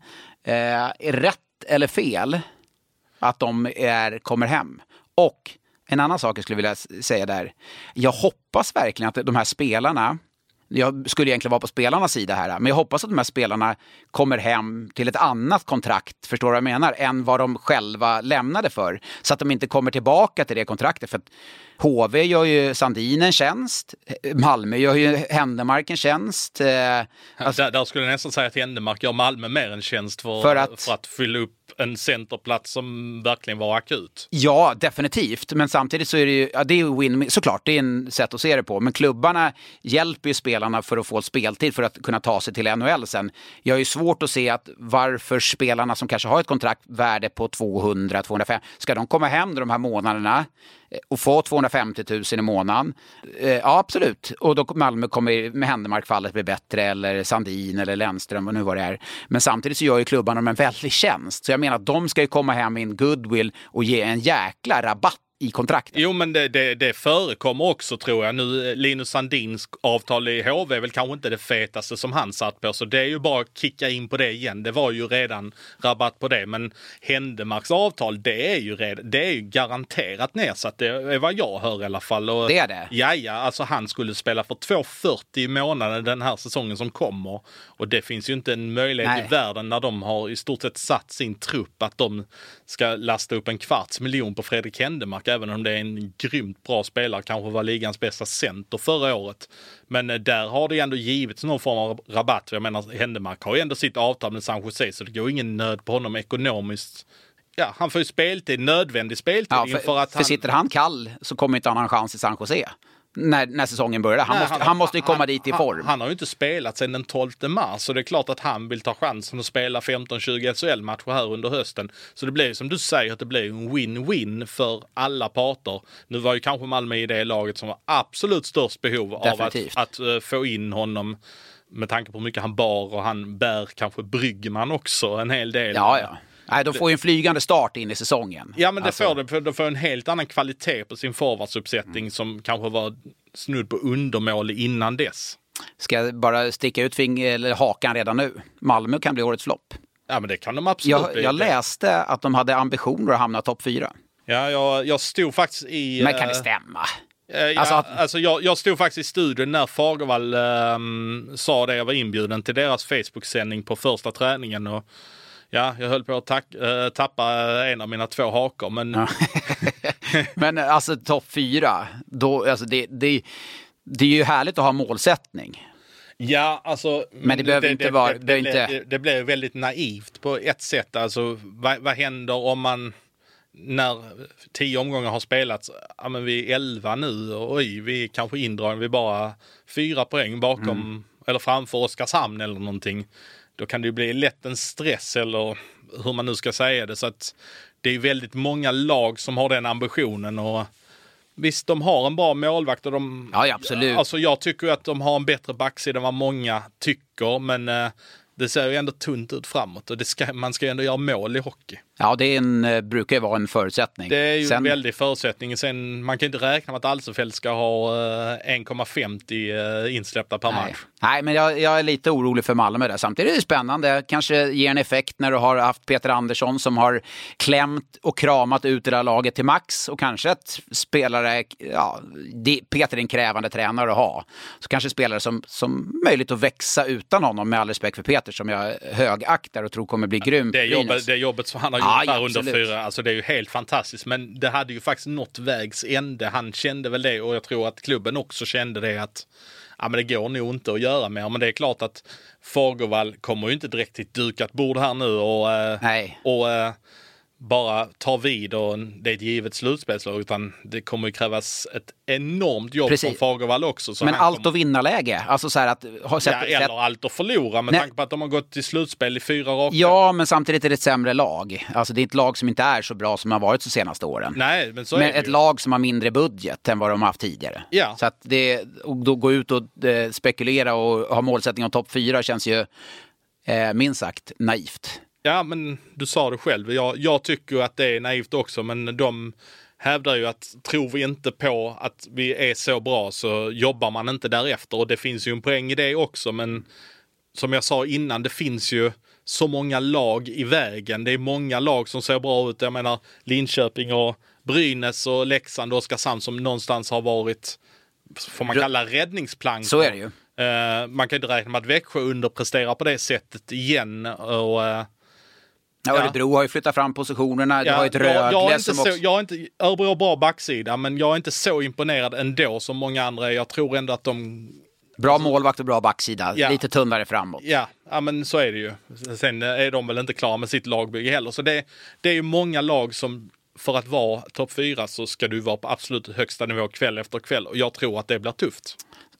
Rätt eller fel att de kommer hem? Och en annan sak jag skulle vilja säga där. Jag hoppas verkligen att de här spelarna, jag skulle egentligen vara på spelarnas sida här, men jag hoppas att de här spelarna kommer hem till ett annat kontrakt, förstår du vad jag menar, än vad de själva lämnade för. Så att de inte kommer tillbaka till det kontraktet. För att HV gör ju Sandin en tjänst, Malmö gör ju Händemark en tjänst. Där skulle jag nästan säga att Händemark gör Malmö mer en tjänst för att fylla upp en centerplats som verkligen var akut. Ja, definitivt. Men samtidigt så är det ju, det är win, såklart, det är en sätt att se det på. Men klubbarna hjälper ju spelarna för att få speltid för att kunna ta sig till NHL sen. Jag är ju svårt att se att varför spelarna som kanske har ett kontrakt värde på 200-205, ska de komma hem de här månaderna och få 250 000 i månaden? Ja, absolut. Och då Malmö kommer med Händemark-fallet bli bättre, eller Sandin eller Lennström och nu vad det är. Men samtidigt så gör ju klubbarna en väldig tjänst. Så jag menar att de ska ju komma hem i en goodwill och ge en jäkla rabatt i kontraktet. Jo, men det förekommer också, tror jag. Nu Linus Sandins avtal i HV är väl kanske inte det fetaste som han satt på, så det är ju bara att kicka in på det igen. Det var ju redan rabatt på det, men Händemarks avtal, det är ju garanterat nedsatt. Det är vad jag hör i alla fall. Och det är det. Ja, alltså han skulle spela för 2,40 i månaden den här säsongen som kommer, och det finns ju inte en möjlighet i världen när de har i stort sett satt sin trupp att de ska lasta upp 250 000 på Fredrik Händemark, även om det är en grymt bra spelare, kanske var ligans bästa center förra året. Men där har det ändå givits någon form av rabatt. Jag menar, Händemark har ju ändå sitt avtal med San Jose, så det går ingen nöd på honom ekonomiskt. Ja, han får ju speltid, nödvändig speltid. Ja, för sitter han kall så kommer inte han ha en chans i San Jose när säsongen börjar. Han måste ju komma dit i form. Han har ju inte spelat sedan den 12 mars, så det är klart att han vill ta chansen att spela 15-20 SHL-matcher här under hösten. Så det blir som du säger, att det blir en win-win för alla parter. Nu var ju kanske Malmö i det laget som var absolut störst behov av att få in honom, med tanke på hur mycket han bar, och han bär kanske Bryggman också en hel del. Ja. Nej, de får ju en flygande start in i säsongen. Ja, men det får de får en helt annan kvalitet på sin forwardsuppsättning som kanske var snudd på undermål innan dess. Ska jag bara sticka ut hakan redan nu? Malmö kan bli årets flopp. Ja, men det kan de absolut bli. Jag läste att de hade ambitioner att hamna topp 4. Ja, jag stod faktiskt i... Men kan det stämma? Jag stod faktiskt i studion när Fagervall sa det. Jag var inbjuden till deras Facebook-sändning på första träningen, och ja, jag höll på att tappa en av mina 2 hakor, men... Ja. Men alltså topp 4, då, alltså det är ju härligt att ha målsättning. Ja, alltså... Men det behöver inte vara... Det blir väldigt naivt på ett sätt. Alltså, vad händer om man... När 10 omgångar har spelats, ja, men vi är 11 nu, och vi är kanske indragna, vi är bara 4 poäng bakom eller framför Oskarshamn eller någonting. Då kan det ju bli lätt en stress, eller hur man nu ska säga det. Så att det är väldigt många lag som har den ambitionen, och visst, de har en bra målvakt, och ja, absolut. Alltså jag tycker att de har en bättre backsida än vad många tycker, men det ser ju ändå tunt ut framåt, och man ska ju ändå göra mål i hockey. Ja, det brukar ju vara en förutsättning. Det är ju en väldig förutsättning. Sen, man kan inte räkna med att Alsenfelt ska ha 1,50 insläppta per match. Nej, men jag är lite orolig för Malmö där. Samtidigt är det spännande. Kanske ger en effekt när du har haft Peter Andersson som har klämt och kramat ut det där laget till max. Och kanske ett spelare, Peter är en krävande tränare att ha. Så kanske spelare som möjligt att växa utan honom, med all respekt för Peter som jag högaktar och tror kommer bli grym. Det jobbet som han har gjort här under 4, alltså det är ju helt fantastiskt. Men det hade ju faktiskt nått vägs ände. Han kände väl det, och jag tror att klubben också kände det, att men det går nog inte att göra mer. Men det är klart att Fagervall kommer ju inte direkt till ett dukat bord här nu och bara tar vid och det är ett givet slutspelslag, utan det kommer ju krävas ett enormt jobb från Fagervall också. Så men allt att vinna-läge, alltså så här att eller allt att förlora med tanke på att de har gått till slutspel i 4 raka. Ja, men samtidigt är det ett sämre lag. Alltså det är ett lag som inte är så bra som har varit de senaste åren. Nej, men så men är det ett lag som har mindre budget än vad de har haft tidigare. Ja. Så att då gå ut och spekulera och ha målsättning om topp 4 känns ju minst sagt naivt. Ja, men du sa det själv. Jag tycker att det är naivt också, men de hävdar ju att tror vi inte på att vi är så bra så jobbar man inte därefter. Och det finns ju en poäng i det också, men som jag sa innan, det finns ju så många lag i vägen. Det är många lag som ser bra ut. Jag menar Linköping och Brynäs och Leksand och Oskarshamn som någonstans har varit, får man kalla, räddningsplank. Så är det ju. Man kan inte räkna med att Växjö underpresterar på det sättet igen. Och Örebro har ju flyttat fram positionerna. Det har ju ett Rögle som också... Örebro har bra backsida, men jag är inte så imponerad ändå som många andra. Jag tror ändå att de... Bra målvakt och bra backsida. Ja. Lite tunnare framåt. Ja, men så är det ju. Sen är de väl inte klara med sitt lagbygge heller. Så det är ju många lag som, för att vara topp 4 så ska du vara på absolut högsta nivå kväll efter kväll. Och jag tror att det blir tufft.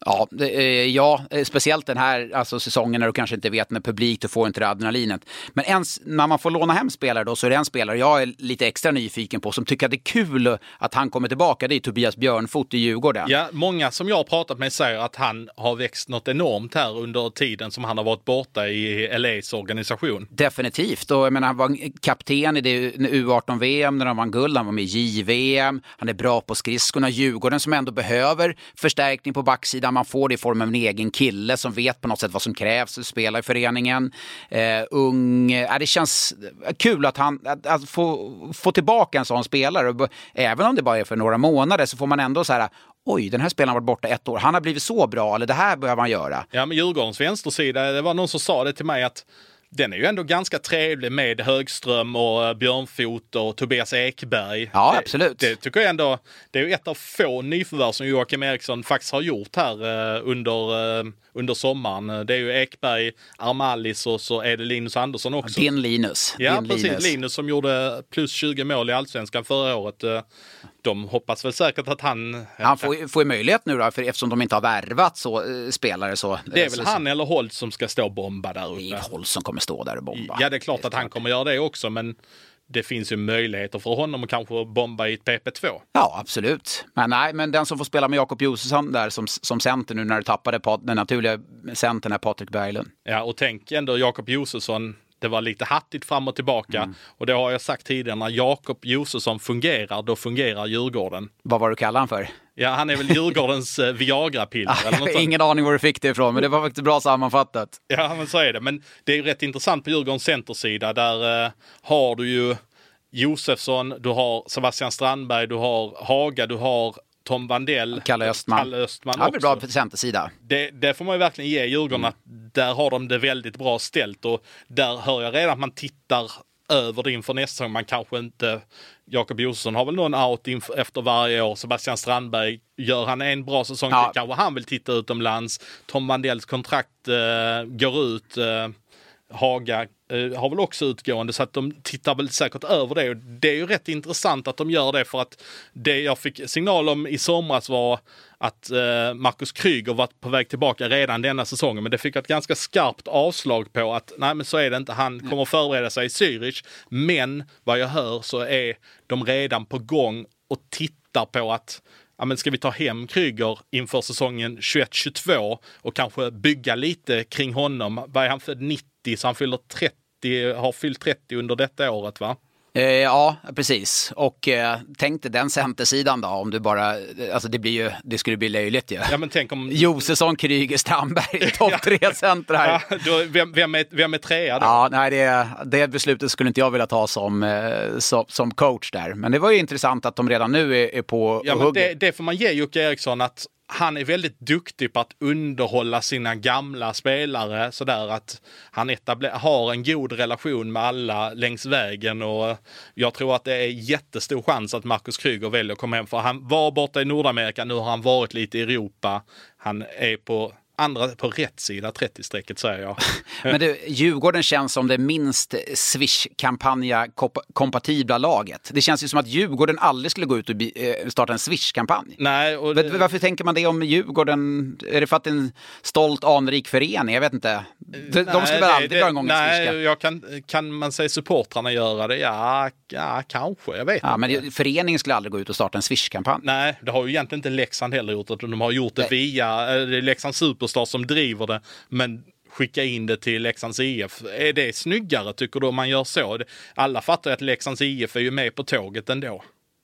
Ja, speciellt den här säsongen när du kanske inte vet när publik du får inte det adrenalinet. Men när man får låna hem spelare då, så är det en spelare jag är lite extra nyfiken på som tycker att det är kul att han kommer tillbaka. Det är Tobias Björnfot i Djurgården. Ja, många som jag har pratat med säger att han har växt något enormt här under tiden som han har varit borta i LAs organisation. Definitivt. Och jag menar, han var kapten i det U18-VM när han vann guld. Han var med i JVM. Han är bra på skridskorna. Djurgården som ändå behöver förstärkning på backsidan. Man får det i form av en egen kille som vet på något sätt vad som krävs att spela i föreningen. Ung. Det känns kul att att få tillbaka en sån spelare. Även om det bara är för några månader så får man ändå så här: oj, den här spelaren har varit borta 1 år. Han har blivit så bra, eller det här behöver man göra. Ja, men Djurgårdens vänstersida, det var någon som sa det till mig att den är ju ändå ganska trevlig med Högström och Björnfot och Tobias Ekberg. Ja, absolut. Det tycker jag ändå, det är ju ett av få nyförvärv som Joakim Eriksson faktiskt har gjort här under sommaren. Det är ju Ekberg, Armalis och så är det Linus Andersson också. Din Linus. Ja, precis. Linus som gjorde plus 20 mål i Allsvenskan förra året. De hoppas väl säkert att han får ju möjlighet nu då, för eftersom de inte har värvat så spelare så... Det är väl han eller Holt som ska stå och bomba där uppe. Det är Holt som kommer stå där och bomba. Ja, det är klart att han kommer göra det också, men det finns ju möjligheter för honom att kanske bomba i ett PP2. Ja, absolut. Men den som får spela med Jakob Josefsson där som center nu när du tappade den naturliga centern är Patrik Berglund. Ja, och tänk ändå Jakob Josefsson, det var lite hattigt fram och tillbaka. Och det har jag sagt tidigare, när Jakob Josefsson fungerar, då fungerar Djurgården. Vad var du kallade han för? Ja, han är väl Djurgårdens Viagra-piller. Jag har ingen aning var du fick det ifrån, men det var faktiskt bra sammanfattat. Ja, men så är det. Men det är ju rätt intressant på Djurgårdens centersida. Där har du ju Josefsson, du har Sebastian Strandberg, du har Haga, du har Tom Vandell. Kalle Östman också. Det är bra på centersida. Det får man ju verkligen ge Djurgården, att där har de det väldigt bra ställt. Och där hör jag redan att man tittar över det inför nästa säsong. Man kanske inte... Jakob Josefsson har väl någon out efter varje år. Sebastian Strandberg, gör han en bra säsong, kanske han vill titta utomlands. Tom Vandells kontrakt går ut. Haga har väl också utgående, så att de tittar väl säkert över det. Och det är ju rätt intressant att de gör det, för att det jag fick signal om i somras var att Marcus Kryger var på väg tillbaka redan denna säsongen, men det fick ett ganska skarpt avslag på att nej, men så är det inte. Han kommer förbereda sig i Zürich, men vad jag hör så är de redan på gång och tittar på att men ska vi ta hem Kryger inför säsongen 21-22 och kanske bygga lite kring honom. Vad är han för 90, så han fyller 30, har fyllt 30 under detta året, va? Ja, precis. Och tänk dig den centersidan då, om du bara, alltså det skulle bli löjligt ju. Ja, men tänk om Josefsson, Kryger, Strandberg, topp 3 center här. Ja, då, vem är trea då? Ja, nej, det beslutet skulle inte jag vilja ta som coach där. Men det var ju intressant att de redan nu är på Ja, och men hugger. det får man ge Jocke Eriksson, att han är väldigt duktig på att underhålla sina gamla spelare sådär att han har en god relation med alla längs vägen, och jag tror att det är jättestor chans att Marcus Kryger väljer att komma hem, för han var borta i Nordamerika, nu har han varit lite i Europa, han är på rätt sida 30-strecket, säger jag. Men Djurgården känns som det minst Swish-kampanja-kompatibla laget. Det känns ju som att Djurgården aldrig skulle gå ut och starta en Swish-kampanj. Nej, och Varför tänker man det om Djurgården? Är det för att det är en stolt, anrik förening? Jag vet inte. De skulle väl aldrig dra igång en Swish? Kan man säga supportrarna göra det? Ja, kanske. Jag vet inte. Men föreningen skulle aldrig gå ut och starta en Swish-kampanj. Nej, det har ju egentligen inte Leksand heller gjort. De har gjort det via Leksand Superstar som driver det, men skicka in det till Leksands IF. Är det snyggare, tycker du, om man gör så? Alla fattar ju att Leksands IF är ju med på tåget ändå.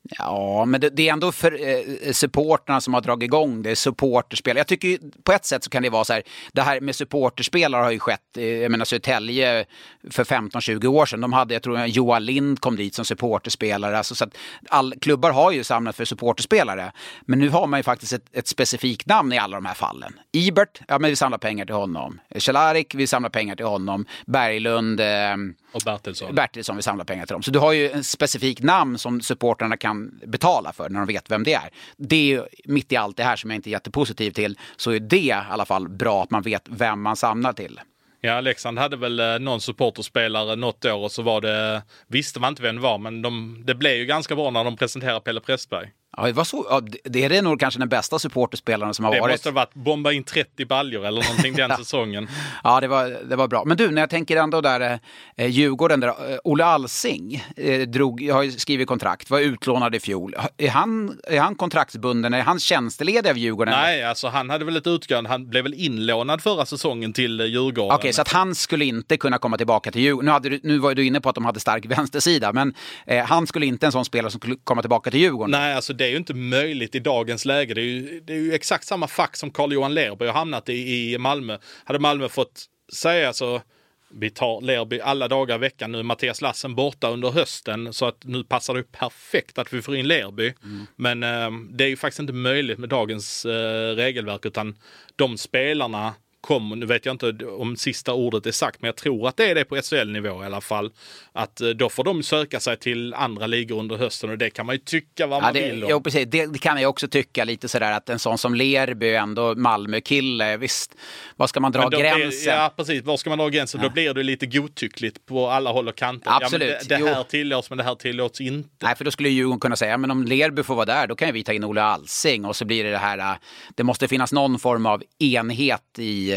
Ja, men det är ändå för supporterna som har dragit igång det, supporterspel. Jag tycker på ett sätt så kan det vara så här, det här med supporterspelare har ju skett, jag menar Södertälje för 15-20 år sedan, de hade, jag tror Johan Lind kom dit som supporterspelare, alltså, så att klubbar har ju samlat för supporterspelare, men nu har man ju faktiskt ett specifikt namn i alla de här fallen. Ibert, ja men vi samlar pengar till honom. Kjelarik, vi samlar pengar till honom. Berglund och Bertilsson, vi samlar pengar till dem. Så du har ju en specifik namn som supporterna kan betala för när de vet vem det är. Det är ju mitt i allt det här som jag inte är jättepositiv till, så är det i alla fall bra att man vet vem man samlar till. Ja, Leksand hade väl någon supporterspelare något år, och så visste man inte vem det var, men det blev ju ganska bra när de presenterade Pelle Pressberg. Ja, det var så. Ja, det är nog kanske den bästa supporterspelaren som har varit. Det måste ha varit bomba in 30 baljor eller någonting den säsongen. Ja, det var bra. Men du, när jag tänker ändå där Djurgården, där Olle Alsing har ju skrivit kontrakt, var utlånad i fjol. Är han kontraktsbunden? Är han tjänsteledig av Djurgården? Nej, alltså han hade väl ett utgående. Han blev väl inlånad förra säsongen till Djurgården. Okej, så att han skulle inte kunna komma tillbaka till Djurgården. Nu var du inne på att de hade stark vänstersida, men han skulle inte en sån spelare som skulle komma tillbaka till Djurgården. Nej, alltså det är ju inte möjligt i dagens läge. Det är ju exakt samma fack som Carl-Johan Lerby har hamnat i Malmö. Hade Malmö fått säga så, vi tar Lerby alla dagar i veckan nu, Mattias Lassen borta under hösten, så att nu passar det perfekt att vi får in Lerby. Men det är ju faktiskt inte möjligt med dagens regelverk, utan de spelarna kommer, nu vet jag inte om sista ordet är sagt, men jag tror att det är det på SHL-nivå i alla fall, att då får de söka sig till andra ligor under hösten, och det kan man ju tycka vad man vill om. Jo, precis. Det kan jag också tycka lite sådär, att en sån som Lerby ändå Malmö-kille, visst, var ska man dra gränsen? Ja, precis, var ska man dra gränsen? Ja. Då blir det lite godtyckligt på alla håll och kanter. Absolut. Ja, men det här tillåts, men det här tillåts inte. Nej, för då skulle Djurgården kunna säga, men om Lerby får vara där, då kan ju vi ta in Olle Alsing, och så blir det här, det måste finnas någon form av enhet i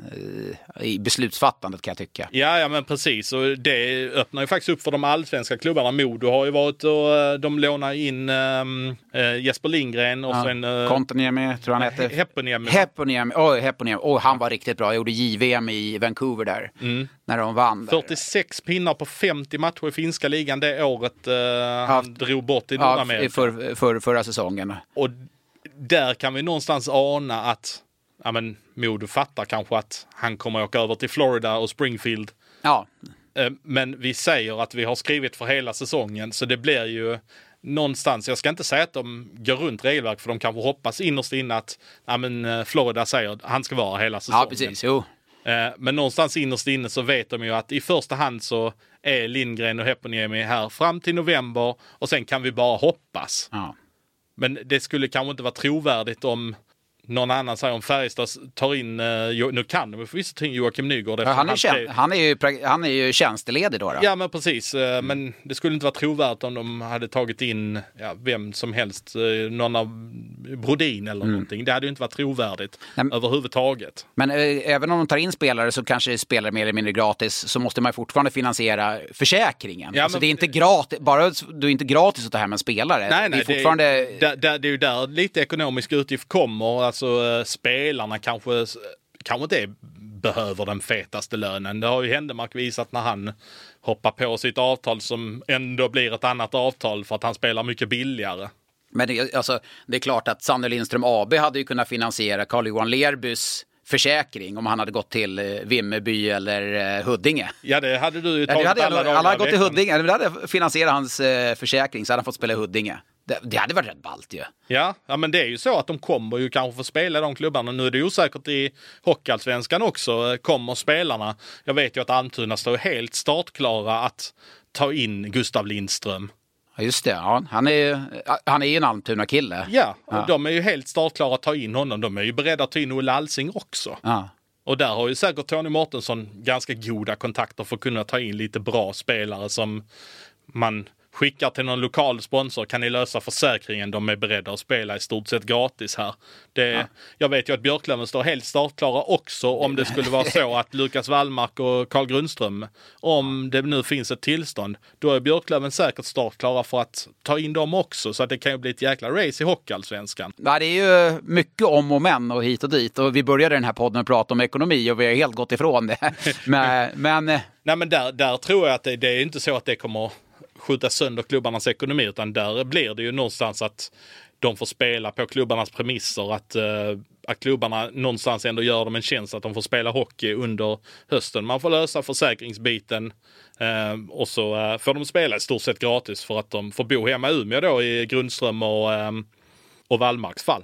beslutsfattandet, kan jag tycka. Ja, men precis. Och det öppnar ju faktiskt upp för de allsvenska klubbarna. Modo har ju varit, och de lånar in Jesper Lindgren och sen Kontaniemi, tror han heter. Heponiemi. Han var riktigt bra. Jag gjorde JVM i Vancouver där när de vann där. 46 pinnar på 50 matcher i finska ligan det året han drog bort i Nordamerika. Förra säsongen. Och där kan vi någonstans ana att Modo fattar kanske att han kommer att åka över till Florida och Springfield. Ja. Men vi säger att vi har skrivit för hela säsongen, så det blir ju någonstans, jag ska inte säga att de går runt regelverk, för de kanske hoppas innerst inne att Florida säger att han ska vara hela säsongen. Ja, precis, jo. Men någonstans innerst inne så vet de ju att i första hand så är Lindgren och Heponiemi här fram till november, och sen kan vi bara hoppas. Ja. Men det skulle kanske inte vara trovärdigt om någon annan säger, om Färjestad tar in, nu kan de förvisso ta in Joakim Nygård. Ja, han är ju tjänsteledig då. Ja, men precis. Men det skulle inte vara trovärdigt om de hade tagit in vem som helst, någon av Brodin eller någonting. Det hade ju inte varit trovärdigt överhuvudtaget. Men även om de tar in spelare, så kanske spelare mer eller mindre gratis, så måste man fortfarande finansiera försäkringen. Ja, alltså det är inte gratis, bara du är inte gratis att ta hem en spelare. Nej, det är fortfarande... det är ju där lite ekonomisk utgift kommer. Alltså spelarna kanske inte är behöver den fetaste lönen. Det har ju Händemark visat när han hoppar på sitt avtal som ändå blir ett annat avtal för att han spelar mycket billigare. Men det är klart att Sander Lindström AB hade ju kunnat finansiera Carl-Johan Lerbys försäkring om han hade gått till Vimmerby eller Huddinge. Ja, det hade du ju tagit alla hade gått till Huddinge, men det hade finansierat hans försäkring så hade han fått spela i Huddinge. Det hade varit rätt ballt ju. Ja, men det är ju så att de kommer ju kanske få spela i de klubbarna. Nu är det osäkert i Hockeyallsvenskan också, kommer spelarna. Jag vet ju att Almtuna står helt startklara att ta in Gustav Lindström. Ja, just det. Ja. Han är ju en Almtuna-kille. Ja, och de är ju helt startklara att ta in honom. De är ju beredda att ta in Olle Alsing också. Ja. Och där har ju säkert Tony Mårtensson ganska goda kontakter för att kunna ta in lite bra spelare som man skickar till någon lokal sponsor. Kan ni lösa försäkringen? De är beredda att spela i stort sett gratis här. Jag vet ju att Björklöven står helt startklara också om det skulle vara så att Lukas Wallmark och Carl Grundström, om det nu finns ett tillstånd, då är Björklöven säkert startklara för att ta in dem också. Så att det kan ju bli ett jäkla race i Hockeyallsvenskan. Ja, det är ju mycket om och men och hit och dit. Och vi började den här podden att prata om ekonomi och vi har helt gått ifrån det. Nej, men där tror jag att det är inte så att det kommer skjuta sönder klubbarnas ekonomi, utan där blir det ju någonstans att de får spela på klubbarnas premisser, att klubbarna någonstans ändå gör dem en tjänst att de får spela hockey under hösten. Man får lösa försäkringsbiten och så får de spela i stort sett gratis för att de får bo hemma i Umeå då i Grundström och Wallmarks fall.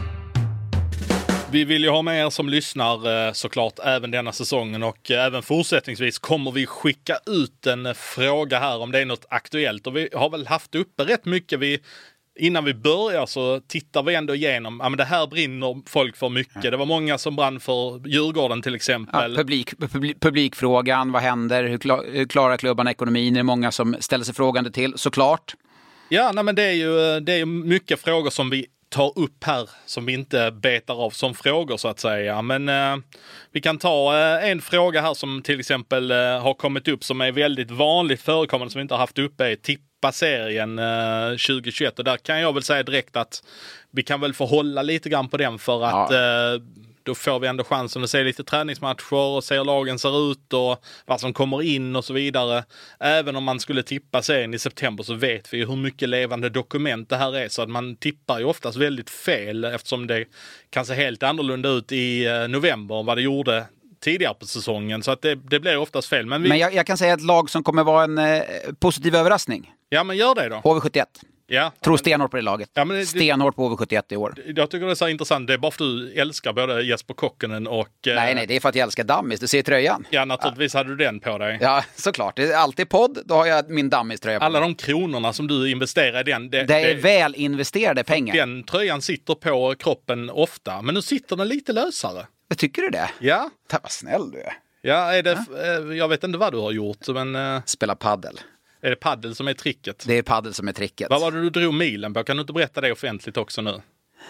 Vi vill ju ha med er som lyssnar såklart även denna säsongen, och även fortsättningsvis kommer vi skicka ut en fråga här om det är något aktuellt. Och vi har väl haft uppe rätt mycket. Innan vi börjar så tittar vi ändå igenom, men det här brinner folk för mycket. Det var många som brann för Djurgården till exempel. Ja, publikfrågan, vad händer? Hur klarar klubbarna ekonomin? Det är många som ställer sig frågande till, såklart. Ja, men det är ju mycket frågor som vi tar upp här som vi inte betar av som frågor så att säga. Men vi kan ta en fråga här som till exempel har kommit upp som är väldigt vanligt förekommande som vi inte har haft uppe, är tippa serien 2021. Och där kan jag väl säga direkt att vi kan väl förhålla lite grann på den för att då får vi ändå chansen att se lite träningsmatcher och se hur lagen ser ut och vad som kommer in och så vidare. Även om man skulle tippa serien i september så vet vi ju hur mycket levande dokument det här är, så att man tippar ju oftast väldigt fel eftersom det kan se helt annorlunda ut i november än vad det gjorde tidigare på säsongen, så att det blir oftast fel. Men jag kan säga ett lag som kommer vara en positiv överraskning. Ja, men gör det då. HV71. Ja, tror stenhårt på det laget. Ja, stenhårt på HV71 i år. Jag tycker det är så intressant. Det är bara för att du älskar både Jesper Kokkonen och... Nej, det är för att jag älskar Dammis. Du ser tröjan. Ja, naturligtvis hade du den på dig. Ja, såklart. Det är alltid podd, då har jag min Dammis-tröja på. Alla de kronorna som du investerar i den... Det är väl investerade pengar. Den tröjan sitter på kroppen ofta, men nu sitter den lite lösare. Tycker du det? Ja. Vad snäll du är. Ja, jag vet inte vad du har gjort, men... Spela paddel. Är det paddel som är tricket? Det är paddel som är tricket. Vad var det du drog milen på? Kan du inte berätta det offentligt också nu?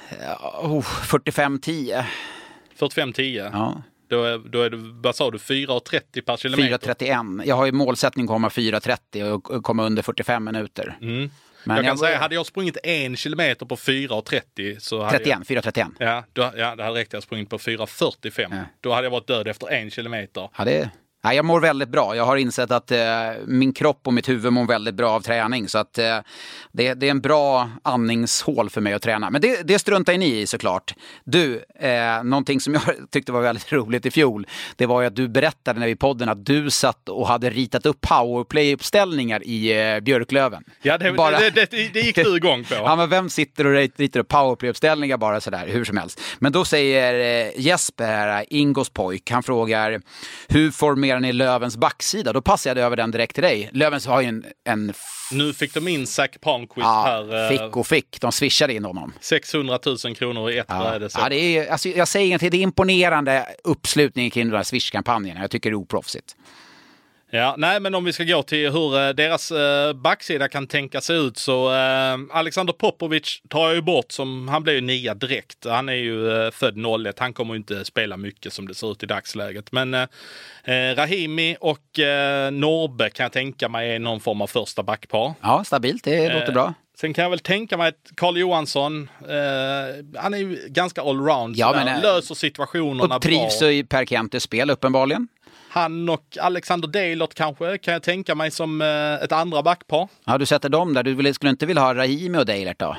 45-10. 45-10? Ja. Då är det, vad sa du, 4,30 per kilometer? 4,31. Jag har ju målsättning att komma 4,30 och komma under 45 minuter. Mm. Men jag kan säga, hade jag sprungit 1 kilometer på 4,30 så hade 4,31. Ja, det hade räckt att sprungit på 4,45. Ja. Då hade jag varit död efter 1 kilometer. Ja, Nej, jag mår väldigt bra. Jag har insett att min kropp och mitt huvud mår väldigt bra av träning. Så att det är en bra andningshål för mig att träna. Men det struntar ni i såklart. Du, någonting som jag tyckte var väldigt roligt i fjol, det var ju att du berättade när vi i podden att du satt och hade ritat upp powerplay-uppställningar i Björklöven. Ja, det gick du igång på. Ja, men vem sitter och ritar upp powerplay-uppställningar bara sådär, hur som helst. Men då säger Jesper, Ingos pojk, han frågar hur formerar ni Lövens backsida? Då passade jag över den direkt till dig. Lövens har ju en nu fick de in Zach Palmqvist här. Fick. De swishade in honom. 600 000 kronor i ett bräde. Ja, det är, alltså, jag säger ingenting. Det är imponerande uppslutning kring de här Swish-kampanjerna. Jag tycker det är oproffsigt. Ja, nej, men om vi ska gå till hur deras backsida kan tänka sig ut så Alexander Popovic tar jag ju bort, som han blev ju 9 direkt. Han är ju född 01. Han kommer ju inte spela mycket som det ser ut i dagsläget. Men Rahimi och Norbe kan jag tänka mig är någon form av första backpar. Ja, stabilt. Det låter bra. Sen kan jag väl tänka mig att Carl Johansson, han är ju ganska allround. Ja, men löser situationerna och trivs bra. i Per Kentes spel uppenbarligen. Han och Alexander Deilert kanske kan jag tänka mig som ett andra backpar. Ja, du sätter dem där. Du skulle inte vilja ha Rahimi och Deilert då?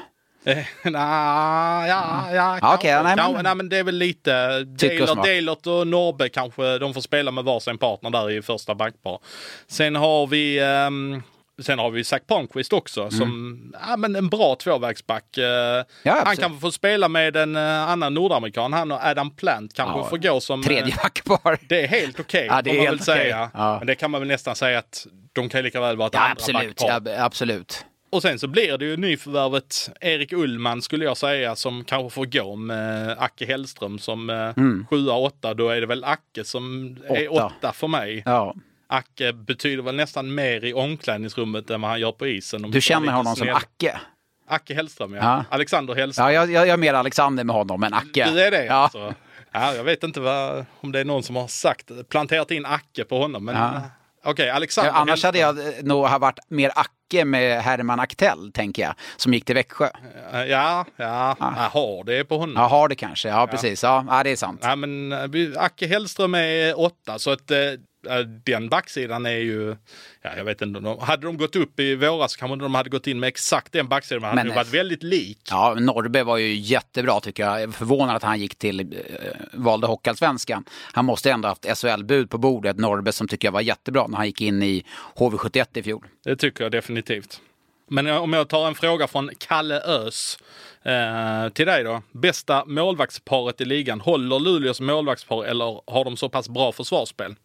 Nej, men det är väl lite Deilert och Norbe kanske, de får spela med varsin partner där i första backpar. Sen har vi Zach Palmqvist också som men en bra tvåvägsback. Han kan få spela med en annan nordamerikan. Han och Adam Plant kanske får gå som tredje backpar. Det är helt okej, ja, det är man helt väl säga. Ja. Men det kan man väl nästan säga att de kan lika väl vara ett andra backpar. Ja, absolut. Och sen så blir det ju nyförvärvet Erik Ullman skulle jag säga som kanske får gå med Acke Hellström som 7-8. Då är det väl Acke som är 8 för mig. Ja. Acke betyder väl nästan mer i omklädningsrummet än vad han gör på isen. Du känner honom som Acke? Acke Hellström, ja. Alexander Hellström. Ja, jag är mer Alexander med honom än Acke. Du är det, alltså. Ja, jag vet inte om det är någon som har planterat in Acke på honom, men... Okej, Alexander annars hade jag nog varit mer Acke med Herman Aktell, tänker jag, som gick till Växjö. Ja. Har det på honom. Ja, har det kanske. Ja, precis. Ja, det är sant. Ja, men Acke Hellström är 8, så att den backsidan är ju... Ja, jag vet inte. Hade de gått upp i våras kanske de hade gått in med exakt den backsidan. Men han hade varit väldigt lik. Ja, Norrbe var ju jättebra tycker jag. Jag är förvånad att han gick till valde Hockeyallsvenskan. Han måste ändå haft SHL-bud på bordet. Norrbe som tycker jag var jättebra när han gick in i HV71 i fjol. Det tycker jag definitivt. Men om jag tar en fråga från Kalle Ös till dig då. Bästa målvaktsparet i ligan. Håller Luleås målvaktspar eller har de så pass bra försvarsspel?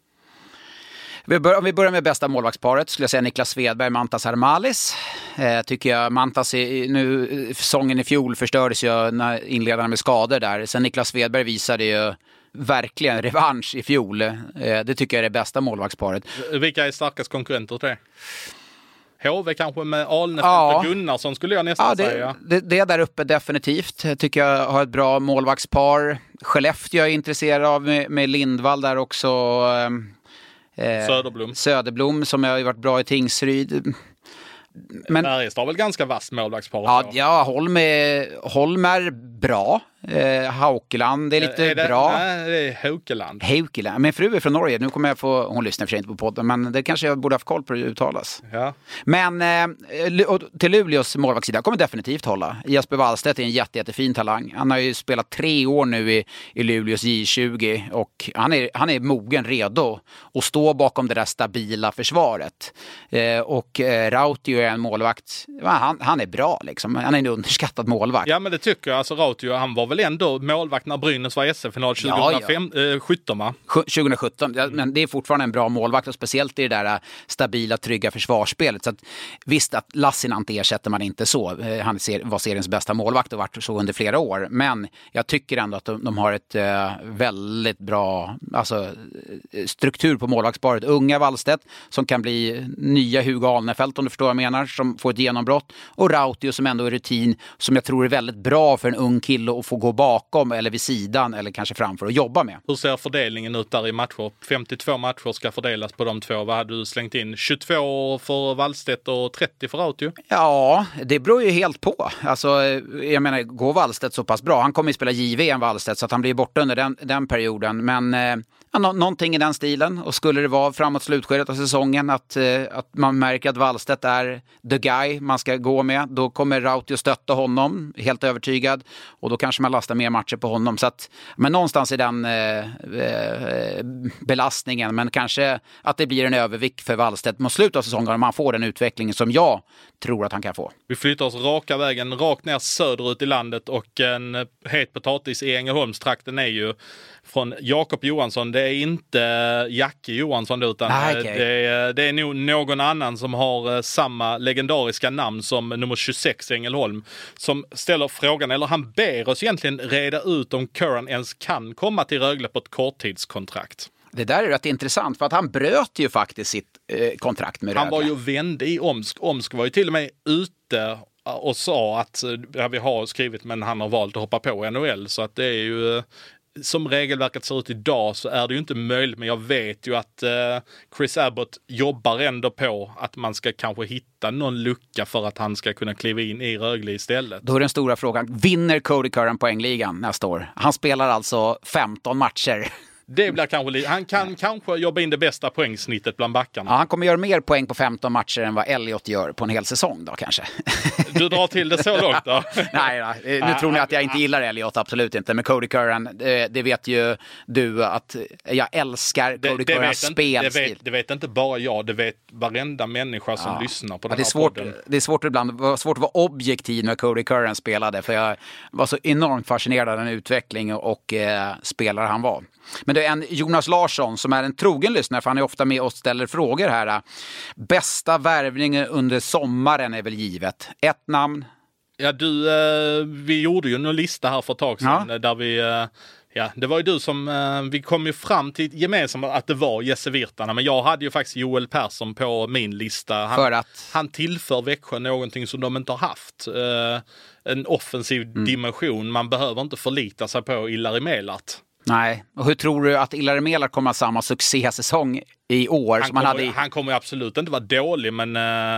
Om vi börjar med bästa målvaktsparet skulle jag säga Niklas Svedberg, Mantas Armalis. Tycker jag Mantas säsongen i fjol förstördes ju när inledarna med skador där. Sen Niklas Svedberg visade ju verkligen revansch i fjol. Det tycker jag är det bästa målvaktsparet. Vilka är starkast konkurrenter till det? HV kanske med Alnefelt och Gunnarsson skulle jag nästan säga. Det där uppe definitivt. Tycker jag har ett bra målvaktspar. Skellefteå är intresserad av med Lindvall där också. Söderblom som har varit bra i Tingsryd. Men Färjestad har väl ganska vass målvaktspar. Ja, Holm är bra. Haukeland är lite bra. Nej, det är Haukeland. Min fru är från Norge. Nu kommer hon lyssnar för sig inte på podden, men det kanske jag borde haft koll på hur det uttalas. Ja. Men till Luleås målvaktssida kommer definitivt hålla. Jesper Wallstedt är en jättefin talang. Han har ju spelat 3 år nu i Luleås J20 och han är mogen, redo att stå bakom det där stabila försvaret. Och Rautio är en målvakt. Han är bra liksom. Han är en underskattad målvakt. Ja, men det tycker jag. Alltså Rautio, han var väl ändå målvakt när Brynäs var SM-final 2017, va? 2017, men det är fortfarande en bra målvakt och speciellt i det där stabila, trygga försvarsspelet. Så att, visst att Lassinantti ersätter man inte så. Han var seriens bästa målvakt och varit så under flera år. Men jag tycker ändå att de har ett väldigt bra struktur på målvaktsparet. Unga Wallstedt som kan bli nya Hugo Alnefelt om du förstår vad jag menar, som får ett genombrott. Och Rautio som ändå är rutin, som jag tror är väldigt bra för en ung kille att få gå bakom eller vid sidan eller kanske framför och jobba med. Hur ser fördelningen ut där i matcher? 52 matcher ska fördelas på de två. Vad hade du slängt in? 22 för Wallstedt och 30 för Rautio? Ja, det beror ju helt på. Alltså, jag menar, går Wallstedt så pass bra? Han kommer ju spela JVM Wallstedt så att han blir borta under den perioden. Men någonting i den stilen. Och skulle det vara framåt slutskedet av säsongen att man märker att Wallstedt är the guy man ska gå med, då kommer Rautio stötta honom, helt övertygad. Och då kanske man lastar mer matcher på honom. Så att, men någonstans i den belastningen, men kanske att det blir en övervikt för Wallstedt mot slutet av säsongen om man får den utvecklingen som jag tror att han kan få. Vi flyttar oss raka vägen, rakt ner söderut i landet och en het potatis i Ängelholmstrakten är ju från Jakob Johansson. Det är inte Jackie Johansson utan det är nog någon annan som har samma legendariska namn som nummer 26 i Ängelholm som ställer frågan, eller han ber oss egentligen reda ut om Curran ens kan komma till Rögle på ett korttidskontrakt. Det där är rätt intressant för att han bröt ju faktiskt sitt kontrakt med Rögle. Han var ju vänd i Omsk. Omsk var ju till och med ute och sa att vi har skrivit men han har valt att hoppa på NHL så att det är ju som regelverket ser ut idag så är det ju inte möjligt, men jag vet ju att Chris Abbott jobbar ändå på att man ska kanske hitta någon lucka för att han ska kunna kliva in i Rögle istället. Då är den stora frågan, vinner Cody Curran poängligan nästa år? Han spelar alltså 15 matcher. Det blir kanske han kan kanske jobba in det bästa poängsnittet bland backarna. Ja, han kommer göra mer poäng på 15 matcher än vad Elliot gör på en hel säsong då kanske. Du drar till det så långt då? Nej, nu tror ni att jag inte gillar Elliot, absolut inte. Men Cody Curran, det vet ju du att jag älskar Cody Currans spelstil. Det vet inte bara jag, det vet varenda människa som lyssnar på den här podden. Det är svårt ibland, det var svårt att vara objektiv när Cody Curran spelade, för jag var så enormt fascinerad av den utveckling och spelare han var. Men det är en Jonas Larsson som är en trogen lyssnare, för han är ofta med och ställer frågor här. Bästa värvningen under sommaren är väl givet. Ett namn? Ja, vi gjorde ju en lista här för ett tag sedan där vi... Ja, det var ju du som... vi kom ju fram till gemensamt att det var Jesse Virtanen, men jag hade ju faktiskt Joel Persson på min lista. Han tillför Växjö någonting som de inte har haft. En offensiv dimension. Man behöver inte förlita sig på Ilari Melart. Nej, och hur tror du att Ilari Melart kommer att ha samma succésäsong i år? Han kommer absolut inte vara dålig, men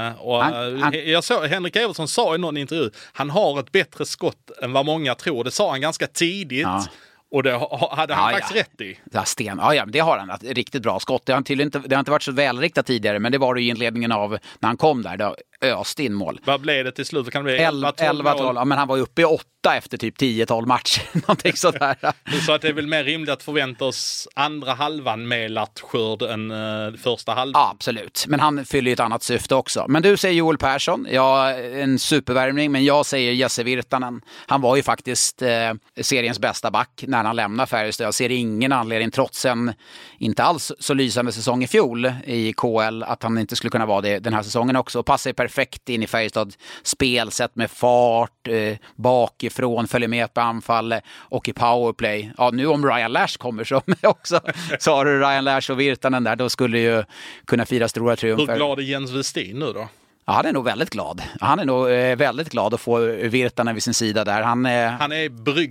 jag såg Henrik Evertsson sa i någon intervju, han har ett bättre skott än vad många tror. Det sa han ganska tidigt. Ja. Och det hade han faktiskt rätt i. Ja, det har han. Ett riktigt bra skott. Det har inte varit så välriktat tidigare, men det var det i inledningen av när han kom där. Då öste in mål. Vad blev det till slut? Kan det bli 11-12? Ja, men han var ju uppe i 8 efter typ 10-12 matcher. Någonting sådär. Så att det är väl mer rimligt att förvänta oss andra halvan med Lattskörd än första halvan? Ja, absolut. Men han fyller ju ett annat syfte också. Men du säger Joel Persson. Ja, en supervärvning. Men jag säger Jesse Virtanen. Han var ju faktiskt seriens bästa back när han lämnar Färjestad. Jag ser ingen anledning, trots en inte alls så lysande säsong i fjol i KL, att han inte skulle kunna vara det den här säsongen också. Och passar perfekt in i Färjestads spelsätt med fart, bakifrån, följer med på anfall och i powerplay. Ja, nu om Ryan Lash kommer så har du Ryan Lash och Virtanen där, då skulle ju kunna fira stora triumfer. Hur glad är Jens Westin nu då? Ja, han är nog väldigt glad. Han är nog väldigt glad att få Virtanen vid sin sida där. Han är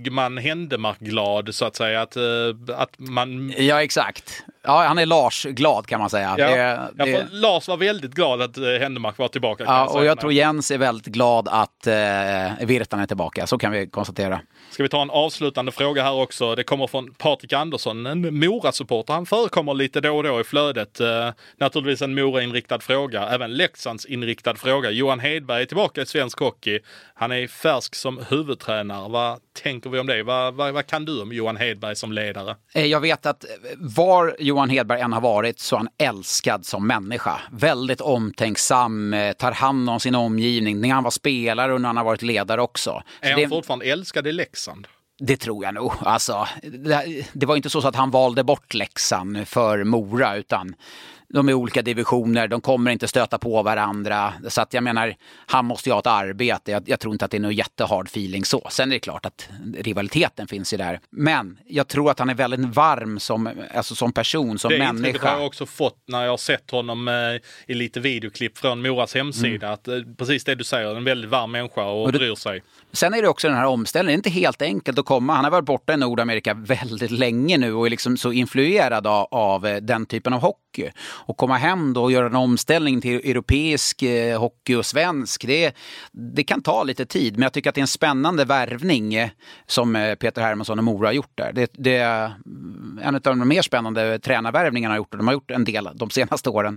Bryggman-Händemark-glad, så att säga. Att man... Ja, exakt. Ja, han är Lars-glad kan man säga. För Lars var väldigt glad att Händemark var tillbaka. Ja, och jag tror Jens är väldigt glad att Virtanen är tillbaka. Så kan vi konstatera. Ska vi ta en avslutande fråga här också? Det kommer från Patrik Andersson, en Mora-supporter. Han förekommer lite då och då i flödet. Naturligtvis en Mora-inriktad fråga. Även Leksands-inriktad fråga. Johan Hedberg är tillbaka i svensk hockey. Han är färsk som huvudtränare. Vad tänker vi om det? Vad kan du om Johan Hedberg som ledare? Jag vet att var Johan Hedberg än har varit så är han älskad som människa. Väldigt omtänksam, tar hand om sin omgivning. När han var spelare och när han har varit ledare också. Är han fortfarande älskad i Leksand? Det tror jag nog. Alltså, det var inte så att han valde bort Leksand för Mora, utan de är olika divisioner, de kommer inte stöta på varandra. Så att jag menar, han måste ju ha ett arbete. Jag tror inte att det är någon jättehard feeling så. Sen är det klart att rivaliteten finns ju där. Men jag tror att han är väldigt varm som person, som människa. Det har jag också fått när jag har sett honom i lite videoklipp från Moras hemsida. Att precis det du säger, en väldigt varm människa och bryr sig. Sen är det också den här omställningen. Det är inte helt enkelt att komma. Han har varit borta i Nordamerika väldigt länge nu och är liksom så influerad av den typen av hockey. Och komma hem då och göra en omställning till europeisk hockey och svensk, det kan ta lite tid. Men jag tycker att det är en spännande värvning som Peter Hermansson och Mora har gjort där. Det är en av de mer spännande tränarvärvningarna har gjort. De har gjort en del de senaste åren.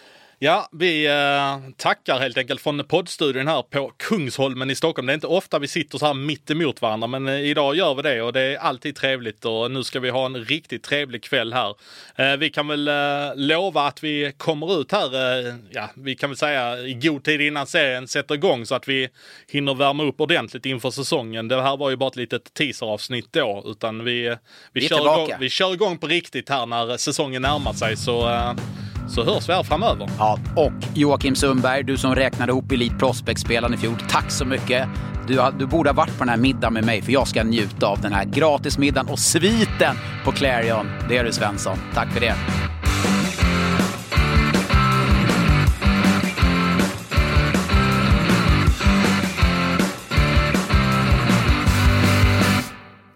Ja, vi tackar helt enkelt från poddstudion här på Kungsholmen i Stockholm. Det är inte ofta vi sitter så här mitt emot varandra, men idag gör vi det och det är alltid trevligt och nu ska vi ha en riktigt trevlig kväll här. Vi kan väl lova att vi kommer ut här, vi kan väl säga i god tid innan serien sätter igång så att vi hinner värma upp ordentligt inför säsongen. Det här var ju bara ett litet teaseravsnitt då, utan vi kör igång på riktigt här när säsongen närmar sig, så hörs vi här framöver. Ja, och Joakim Sundberg, du som räknade ihop Elite Prospect-spelaren i fjol, tack så mycket. Du borde ha varit på den här middagen med mig, för jag ska njuta av den här gratismiddagen och sviten på Clarion. Det är du, Svensson. Tack för det.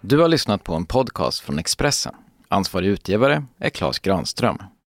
Du har lyssnat på en podcast från Expressen. Ansvarig utgivare är Claes Granström.